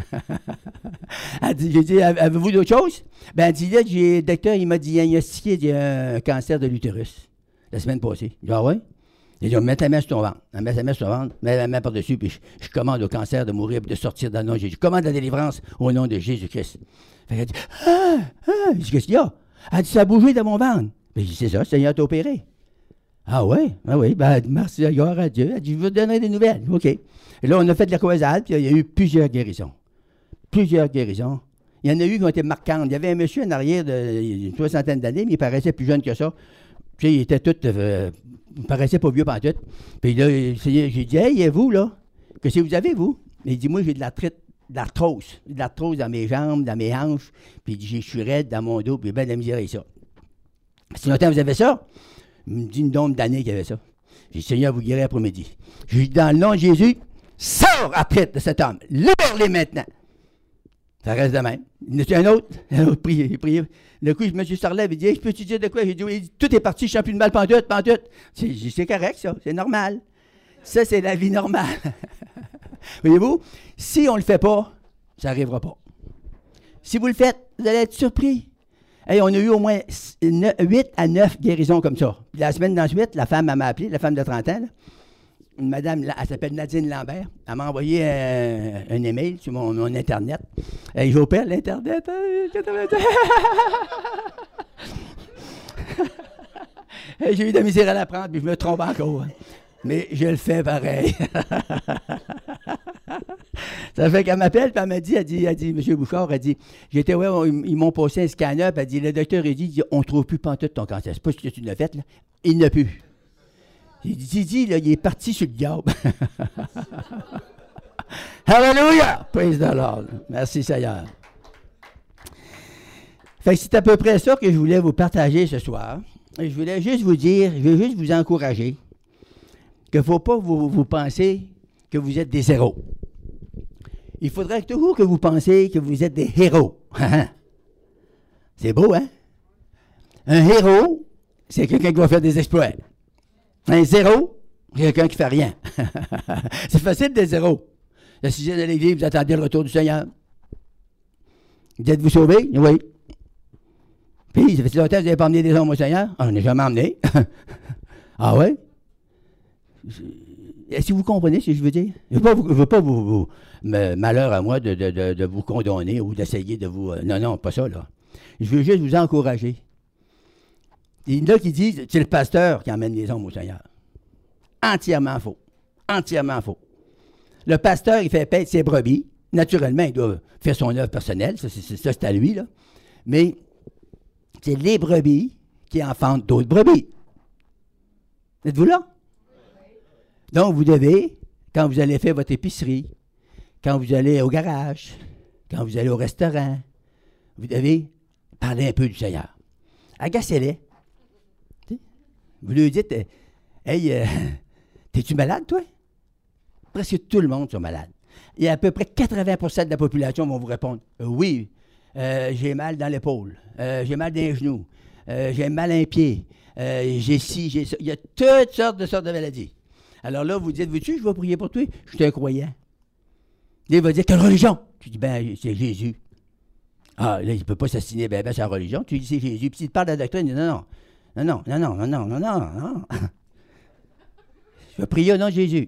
Elle dit, j'ai dit, avez-vous d'autres choses? Ben, elle dit, là, j'ai, le docteur, il m'a diagnostiqué j'ai un cancer de l'utérus la semaine passée. Je dis, ah ouais? Il dit, mets ta main sur ton ventre. Elle met sa main sur ton ventre, mets la main par-dessus, puis je, je commande au cancer de mourir et de sortir dans le nom de Jésus. Je commande la délivrance au nom de Jésus-Christ. Fait qu'elle dit, ah, ah, je dis, qu'est-ce qu'il y a? Elle dit, ça a bougé dans mon ventre. Ben, je dis, c'est ça, le Seigneur t'a opéré. Ah oui, ah oui, ben, merci, gloire à Dieu. Elle dit, je vous donnerai des nouvelles. OK. Et là, on a fait de la croisade, puis il y a eu plusieurs guérisons. Plusieurs guérisons. Il y en a eu qui ont été marquantes. Il y avait un monsieur en arrière d'une soixantaine d'années, mais il paraissait plus jeune que ça. Puis il était tout, euh, il paraissait pas vieux pantoute. Puis là, j'ai dit, hey, et vous, là, qu'est-ce que vous avez, vous? Il dit, moi, j'ai de l'arthrite, de l'arthrose. De l'arthrose dans mes jambes, dans mes hanches. Puis il dit, je suis raide dans mon dos, puis ben de la misère avec ça. Si longtemps vous avez ça? Il me dit une nombre d'années qu'il y avait ça. J'ai dit, Seigneur, vous guérirez après-midi. J'ai dit, dans le nom de Jésus, sors après de cet homme. Libère-les maintenant. Ça reste de même. Il y en a un autre. Un autre prié, il priait. Le coup, M. Sarlev, il dit, hey, je peux-tu dire de quoi? J'ai dit, oui, tout est parti, je ne sens plus de mal, pantoute, pantoute. C'est, c'est correct, ça. C'est normal. Ça, c'est la vie normale. Voyez-vous, si on ne le fait pas, ça n'arrivera pas. Si vous le faites, vous allez être surpris. Hey, on a eu au moins huit à neuf guérisons comme ça. Puis la semaine d'ensuite, la femme elle m'a appelé, la femme de trente ans, là, une madame, elle s'appelle Nadine Lambert. Elle m'a envoyé un, un email sur mon, mon Internet. Hey, j'opère l'Internet. Hey, j'ai eu de la misère à l'apprendre, puis je me trompe encore. Mais je le fais pareil. Ça fait qu'elle m'appelle, puis elle m'a dit, elle dit, elle dit, M. Bouchard, elle dit, j'étais, ouais, on, ils m'ont passé un scanner, puis elle dit, le docteur, il dit, on ne trouve plus pantoute ton cancer. C'est pas ce que tu l'as fait, là. Il n'a plus. Il dit, dit, là, il est parti sur le diable. Alléluia! Praise the Lord. Merci, Seigneur. Fait que c'est à peu près ça que je voulais vous partager ce soir. Et je voulais juste vous dire, je veux juste vous encourager qu'il ne faut pas vous, vous penser que vous êtes des héros. Il faudrait toujours que vous pensiez que vous êtes des héros. C'est beau, hein? Un héros, c'est quelqu'un qui va faire des exploits. Un zéro, c'est quelqu'un qui ne fait rien. C'est facile des zéros. La sixième de l'Église, vous attendez le retour du Seigneur. Vous êtes-vous sauvés? Oui. Puis, ça fait longtemps que vous n'avez pas emmené des hommes au Seigneur? Ah, on n'a jamais emmené. Ah ouais? Est-ce que vous comprenez ce que je veux dire? Je ne veux pas, vous, veux pas vous, vous me, malheur à moi de, de, de, de vous condamner ou d'essayer de vous... Euh, non, non, pas ça, là. Je veux juste vous encourager. Il y en a qui disent, c'est le pasteur qui emmène les hommes au Seigneur. Entièrement faux. Entièrement faux. Le pasteur, il fait paître ses brebis. Naturellement, il doit faire son œuvre personnelle. Ça, c'est, ça, c'est à lui, là. Mais c'est les brebis qui enfantent d'autres brebis. Êtes-vous là? Donc, vous devez, quand vous allez faire votre épicerie, quand vous allez au garage, quand vous allez au restaurant, vous devez parler un peu du Seigneur. Agacez-les. Vous lui dites, hey, euh, T'es-tu malade, toi? Presque tout le monde sont malades. Il y a à peu près quatre-vingts pour cent de la population vont vous répondre euh, oui, euh, j'ai mal dans l'épaule, euh, j'ai mal dans les genoux, euh, j'ai mal à un pied, euh, j'ai ci, j'ai ça. Il y a toutes sortes de sortes de maladies. Alors là, vous dites, veux-tu, je vais prier pour toi? Je suis un croyant. Il va dire, quelle religion? Tu dis, ben, c'est Jésus. Ah, là, il ne peut pas s'assiner, ben, ben, c'est la religion. Tu dis, c'est Jésus. Puis s'il te parle de la doctrine, il dit, non, non, non, non, non, non, non, non, non, non. Je vais prier au nom de Jésus.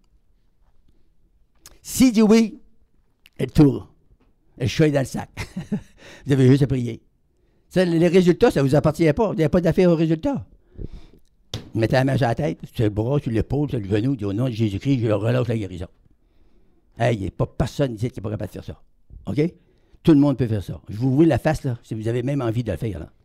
S'il dit oui, le tour. Le chat est dans le sac. Vous avez juste à prier. Ça, les résultats, ça ne vous appartient pas. Vous n'avez pas d'affaire aux résultats. Vous mettez la main sur la tête, sur le bras, sur l'épaule, sur le genou, dit au nom de Jésus-Christ, je relâche la guérison. Hey, il n'y a pas personne ici qui n'est pas capable de faire ça. OK? Tout le monde peut faire ça. Je vous ouvre la face, là, si vous avez même envie de le faire, là.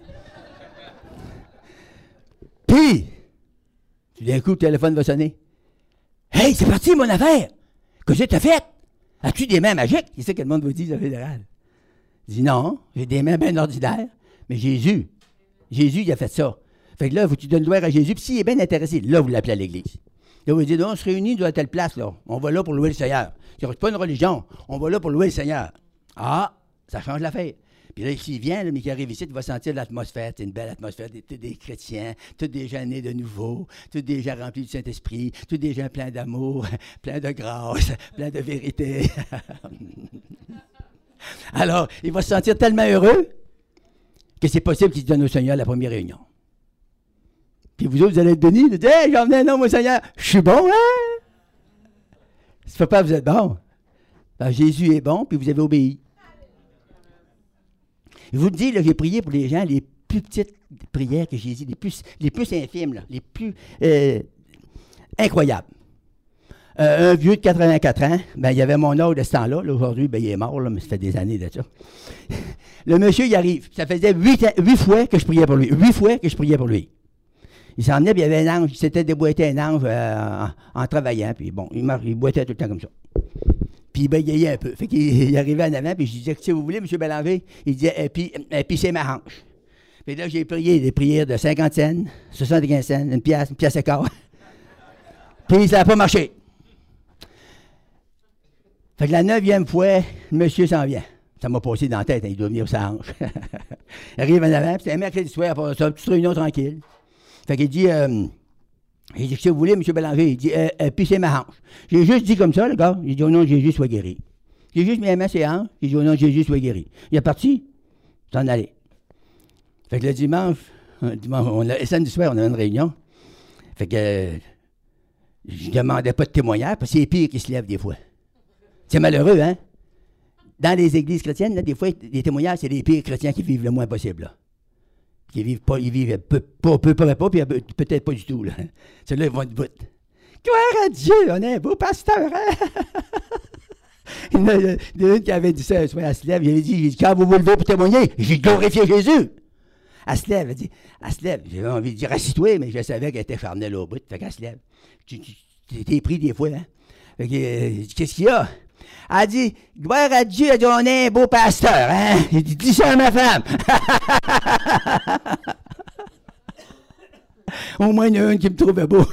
Puis, tout d'un coup, le téléphone va sonner. Hey, c'est parti, mon affaire! Qu'est-ce que tu as fait? As-tu des mains magiques? C'est ça que le monde vous dit, le fédéral. Il dit non, j'ai des mains bien ordinaires, mais Jésus, Jésus, il a fait ça. Fait que là, vous tu donnes gloire à Jésus, puis s'il est bien intéressé, là, vous l'appelez à l'église. Là, vous dites, on se réunit dans telle place, là. On va là pour louer le Seigneur. C'est pas une religion, on va là pour louer le Seigneur. Ah, ça change l'affaire. Puis là, s'il vient, là, mais qu'il arrive ici, il va sentir l'atmosphère. C'est une belle atmosphère. Tous des chrétiens, tous des gens nés de nouveau, tous des gens remplis du Saint-Esprit, tous des gens pleins d'amour, pleins de grâce, pleins de vérité. Alors, il va se sentir tellement heureux que c'est possible qu'il se donne au Seigneur à la première réunion. Puis vous autres, vous allez être bénis. Vous dites, hey, j'en venais un homme au Seigneur. Je suis bon, hein? Ça ne fait pas que vous êtes bon. Alors, Jésus est bon, puis vous avez obéi. Je vous le dis, là, j'ai prié pour les gens, les plus petites prières que j'ai dit, les plus, les plus infimes, là, les plus euh, incroyables. Euh, un vieux de quatre-vingt-quatre ans, ben, il y avait mon âge de ce temps-là. Là, aujourd'hui, ben, il est mort, là, mais ça fait des années de ça. Le monsieur, il arrive. Ça faisait huit, huit fois que je priais pour lui. Huit fois que je priais pour lui. Il s'en venait, puis il y avait un ange. Il s'était déboîté un ange euh, en, en travaillant. Puis bon, il, il boitait tout le temps comme ça. Puis il bégayait un peu. Fait qu'il il arrivait en avant, puis je disais, si vous voulez, M. Bélanger, il disait, et puis, et puis c'est ma hanche. Puis là, j'ai prié des prières de cinquante cents, soixante-quinze cents, une pièce, une pièce et quart. Puis ça n'a pas marché. Fait que la neuvième fois, le monsieur s'en vient. Ça m'a passé dans la tête, hein, il doit venir sa hanche. Il arrive en avant, puis c'est un mercredi soir, après ça, petite réunion tranquille. Fait qu'il dit, euh, il dit, si vous voulez, M. Bélanger, il dit, euh, euh, puis c'est ma hanche. J'ai juste dit comme ça, le gars, il dit, au nom de Jésus, sois guéri. J'ai juste mis la main sur les hanches, il dit, au nom de Jésus, sois guéri. Il est parti, s'en aller. Fait que le dimanche, dimanche on a, samedi soir, on a une réunion. Fait que euh, je demandais pas de témoignage, parce que c'est les pires qui se lèvent des fois. C'est malheureux, hein? Dans les églises chrétiennes, là, des fois, les témoignages, c'est les pires chrétiens qui vivent le moins possible, là. Qui vivent pas, ils vivent peu, pas, peu, peu, pas, puis peut-être pas du tout, là. Ceux-là, ils vont être bout. Gloire à Dieu, on est un beau pasteur, hein? Il y en a une qui avait dit ça un soir, elle se lève, il avait dit, quand vous vous levez pour témoigner, j'ai glorifié Jésus. Elle se lève, elle dit, elle se lève, j'avais envie de dire, assis-toi, mais je savais qu'elle était charnelle au bout, fait qu'elle se lève. Tu, tu, tu t'es pris des fois, hein? Fait que, euh, qu'est-ce qu'il y a? Elle dit, gloire à Dieu, elle dit, on est un beau pasteur, hein? Il dit, dis ça à ma femme. Au moins, il y en a une qui me trouvait beau.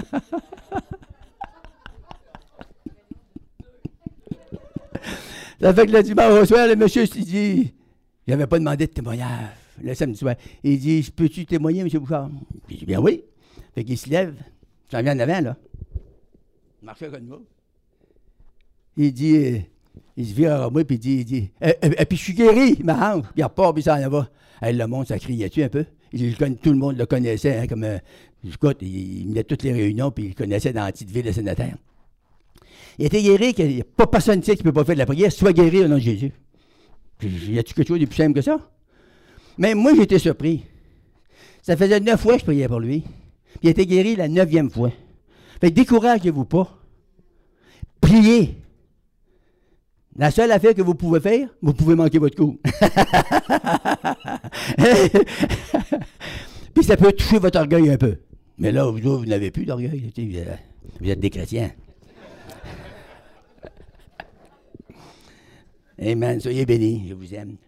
Ça fait que le dimanche au soir, le monsieur s'est dit, il n'avait pas demandé de témoignage. Le samedi soir, il dit, peux-tu témoigner, M. Bouchard? Puis il dit, bien oui. Fait qu'il se lève, j'en viens en avant, là. Il marchait comme moi. Il dit, euh, il se vire à moi, puis il dit, il dit et, et, et puis je suis guéri, ma hanche. Il repart, puis ça en va. Elle, le monde, ça criait-tu un peu? Il, tout le monde le connaissait, hein, comme, euh, écoute, il, il venait toutes les réunions, puis il le connaissait dans la petite ville de Saint-Nathan. Il était guéri, qu'il n'y a pas personne ici qui ne peut pas faire de la prière, soit guéri au nom de Jésus. Puis, y a-tu quelque chose de plus simple que ça? Mais moi, j'étais surpris. Ça faisait neuf fois que je priais pour lui. Puis il était guéri la neuvième fois. Fait que découragez-vous pas. Priez. La seule affaire que vous pouvez faire, vous pouvez manquer votre coup. Puis ça peut toucher votre orgueil un peu. Mais là, vous, vous n'avez plus d'orgueil. Vous êtes des chrétiens. Amen. Soyez bénis. Je vous aime.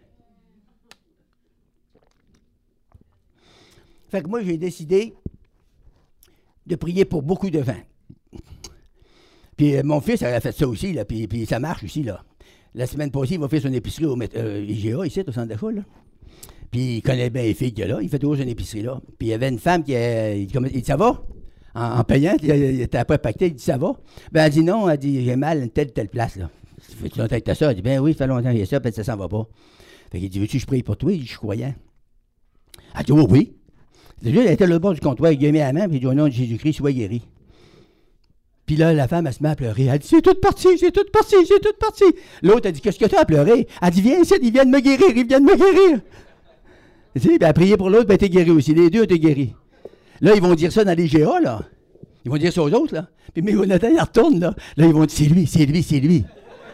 Fait que moi, j'ai décidé de prier pour beaucoup de vent. Puis euh, mon fils a fait ça aussi, là, puis, puis ça marche aussi, là. La semaine passée, il va faire son épicerie au euh, I G A, ici, au centre d'achat, là. Puis il connaît bien les filles qu'il y a là, il fait toujours son épicerie là. Puis il y avait une femme qui a, il, il dit, ça va? En, en payant, il, il était pas pacté, il dit, ça va? Ben elle dit non, elle dit, j'ai mal à une telle, telle place, là. Fais-tu longtemps que t'as ça? Elle dit, ben oui, ça fait longtemps qu'il y a ça, puis ça s'en va pas. Fait qu'il dit, veux-tu que je prie pour toi? Il dit, je suis croyant. Elle dit, oh oui. Lui, elle était là au bord du comptoir, il a mis la main, puis il dit, au nom de Jésus-Christ, sois guéri. Puis là, la femme, elle se met à pleurer. Elle dit, c'est toute partie, c'est toute partie, c'est toute partie. L'autre, elle dit, qu'est-ce que tu as à pleurer? Elle dit, viens ici, il vient de me guérir, il vient de me guérir. Tu sais, ben, elle a prié pour l'autre, ben, t'es guéri aussi. Les deux ont été guéris. Là, ils vont dire ça dans les G A, là. Ils vont dire ça aux autres, là. Puis, mais Jonathan, il retourne, là. Là, ils vont dire, c'est lui, c'est lui, c'est lui.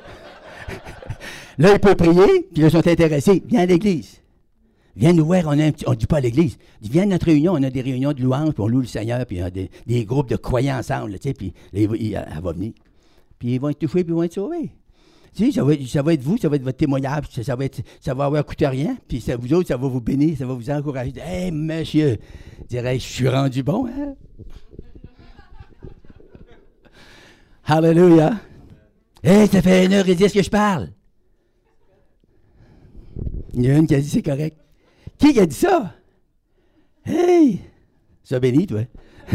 Là, il peut prier, puis ils sont intéressés. Viens à l'église. Viens nous voir, on a un petit, on ne dit pas à l'église. Il dit, viens à notre réunion, on a des réunions de louanges, puis on loue le Seigneur, puis il y a des, des groupes de croyants ensemble, tu sais, puis là, il, il, elle va venir. Puis ils vont être touchés, puis ils vont être sauvés. Tu sais, ça va, ça va être vous, ça va être votre témoignage, ça, ça va être, ça va avoir coûté rien, puis ça, vous autres, ça va vous bénir, ça va vous encourager. « Hey, monsieur! » Je dirais, je suis rendu bon, hein? Hallelujah! Hey, ça fait une heure et dix que je parle. Il y a une qui a dit, c'est correct. Qui a dit ça? Hey! Ça béni, toi.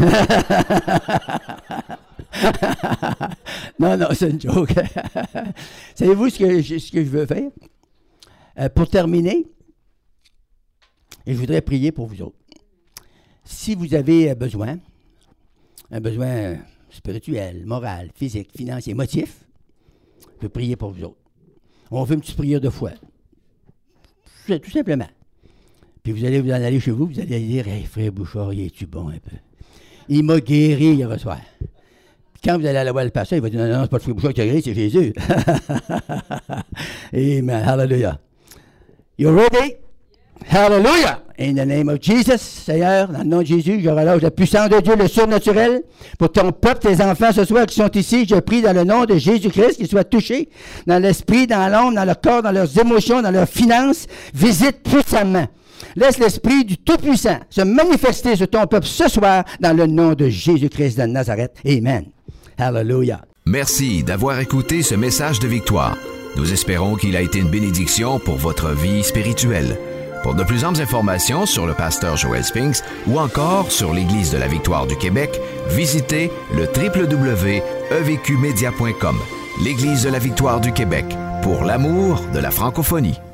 non, non, c'est une joke. Savez-vous ce que, je, ce que je veux faire? Euh, pour terminer, je voudrais prier pour vous autres. Si vous avez besoin, un besoin spirituel, moral, physique, financier, émotif, je peux prier pour vous autres. On fait une petite prière de foi. Tout simplement. Puis vous allez vous en aller chez vous, vous allez dire, hey, frère Bouchard, il est-tu bon un peu? Il m'a guéri hier soir. Puis quand vous allez aller voir le pasteur, il va dire, non, non, c'est pas le frère Bouchard qui a guéri, c'est Jésus. Amen. Hallelujah. You ready? Hallelujah! In the name of Jesus, Seigneur, dans le nom de Jésus, je relâche la puissance de Dieu, le surnaturel, pour ton peuple, tes enfants ce soir qui sont ici. Je prie dans le nom de Jésus-Christ qu'ils soient touchés dans l'esprit, dans l'âme, dans le corps, dans leurs émotions, dans leurs finances. Visite puissamment. Laisse l'esprit du Tout-Puissant se manifester sur ton peuple ce soir dans le nom de Jésus-Christ de Nazareth. Amen. Hallelujah.
Merci d'avoir écouté ce message de victoire. Nous espérons qu'il a été une bénédiction pour votre vie spirituelle. Pour de plus amples informations sur le pasteur Joel Spinks ou encore sur l'Église de la Victoire du Québec, visitez le w w w point e v q media point com. L'Église de la Victoire du Québec, pour l'amour de la francophonie.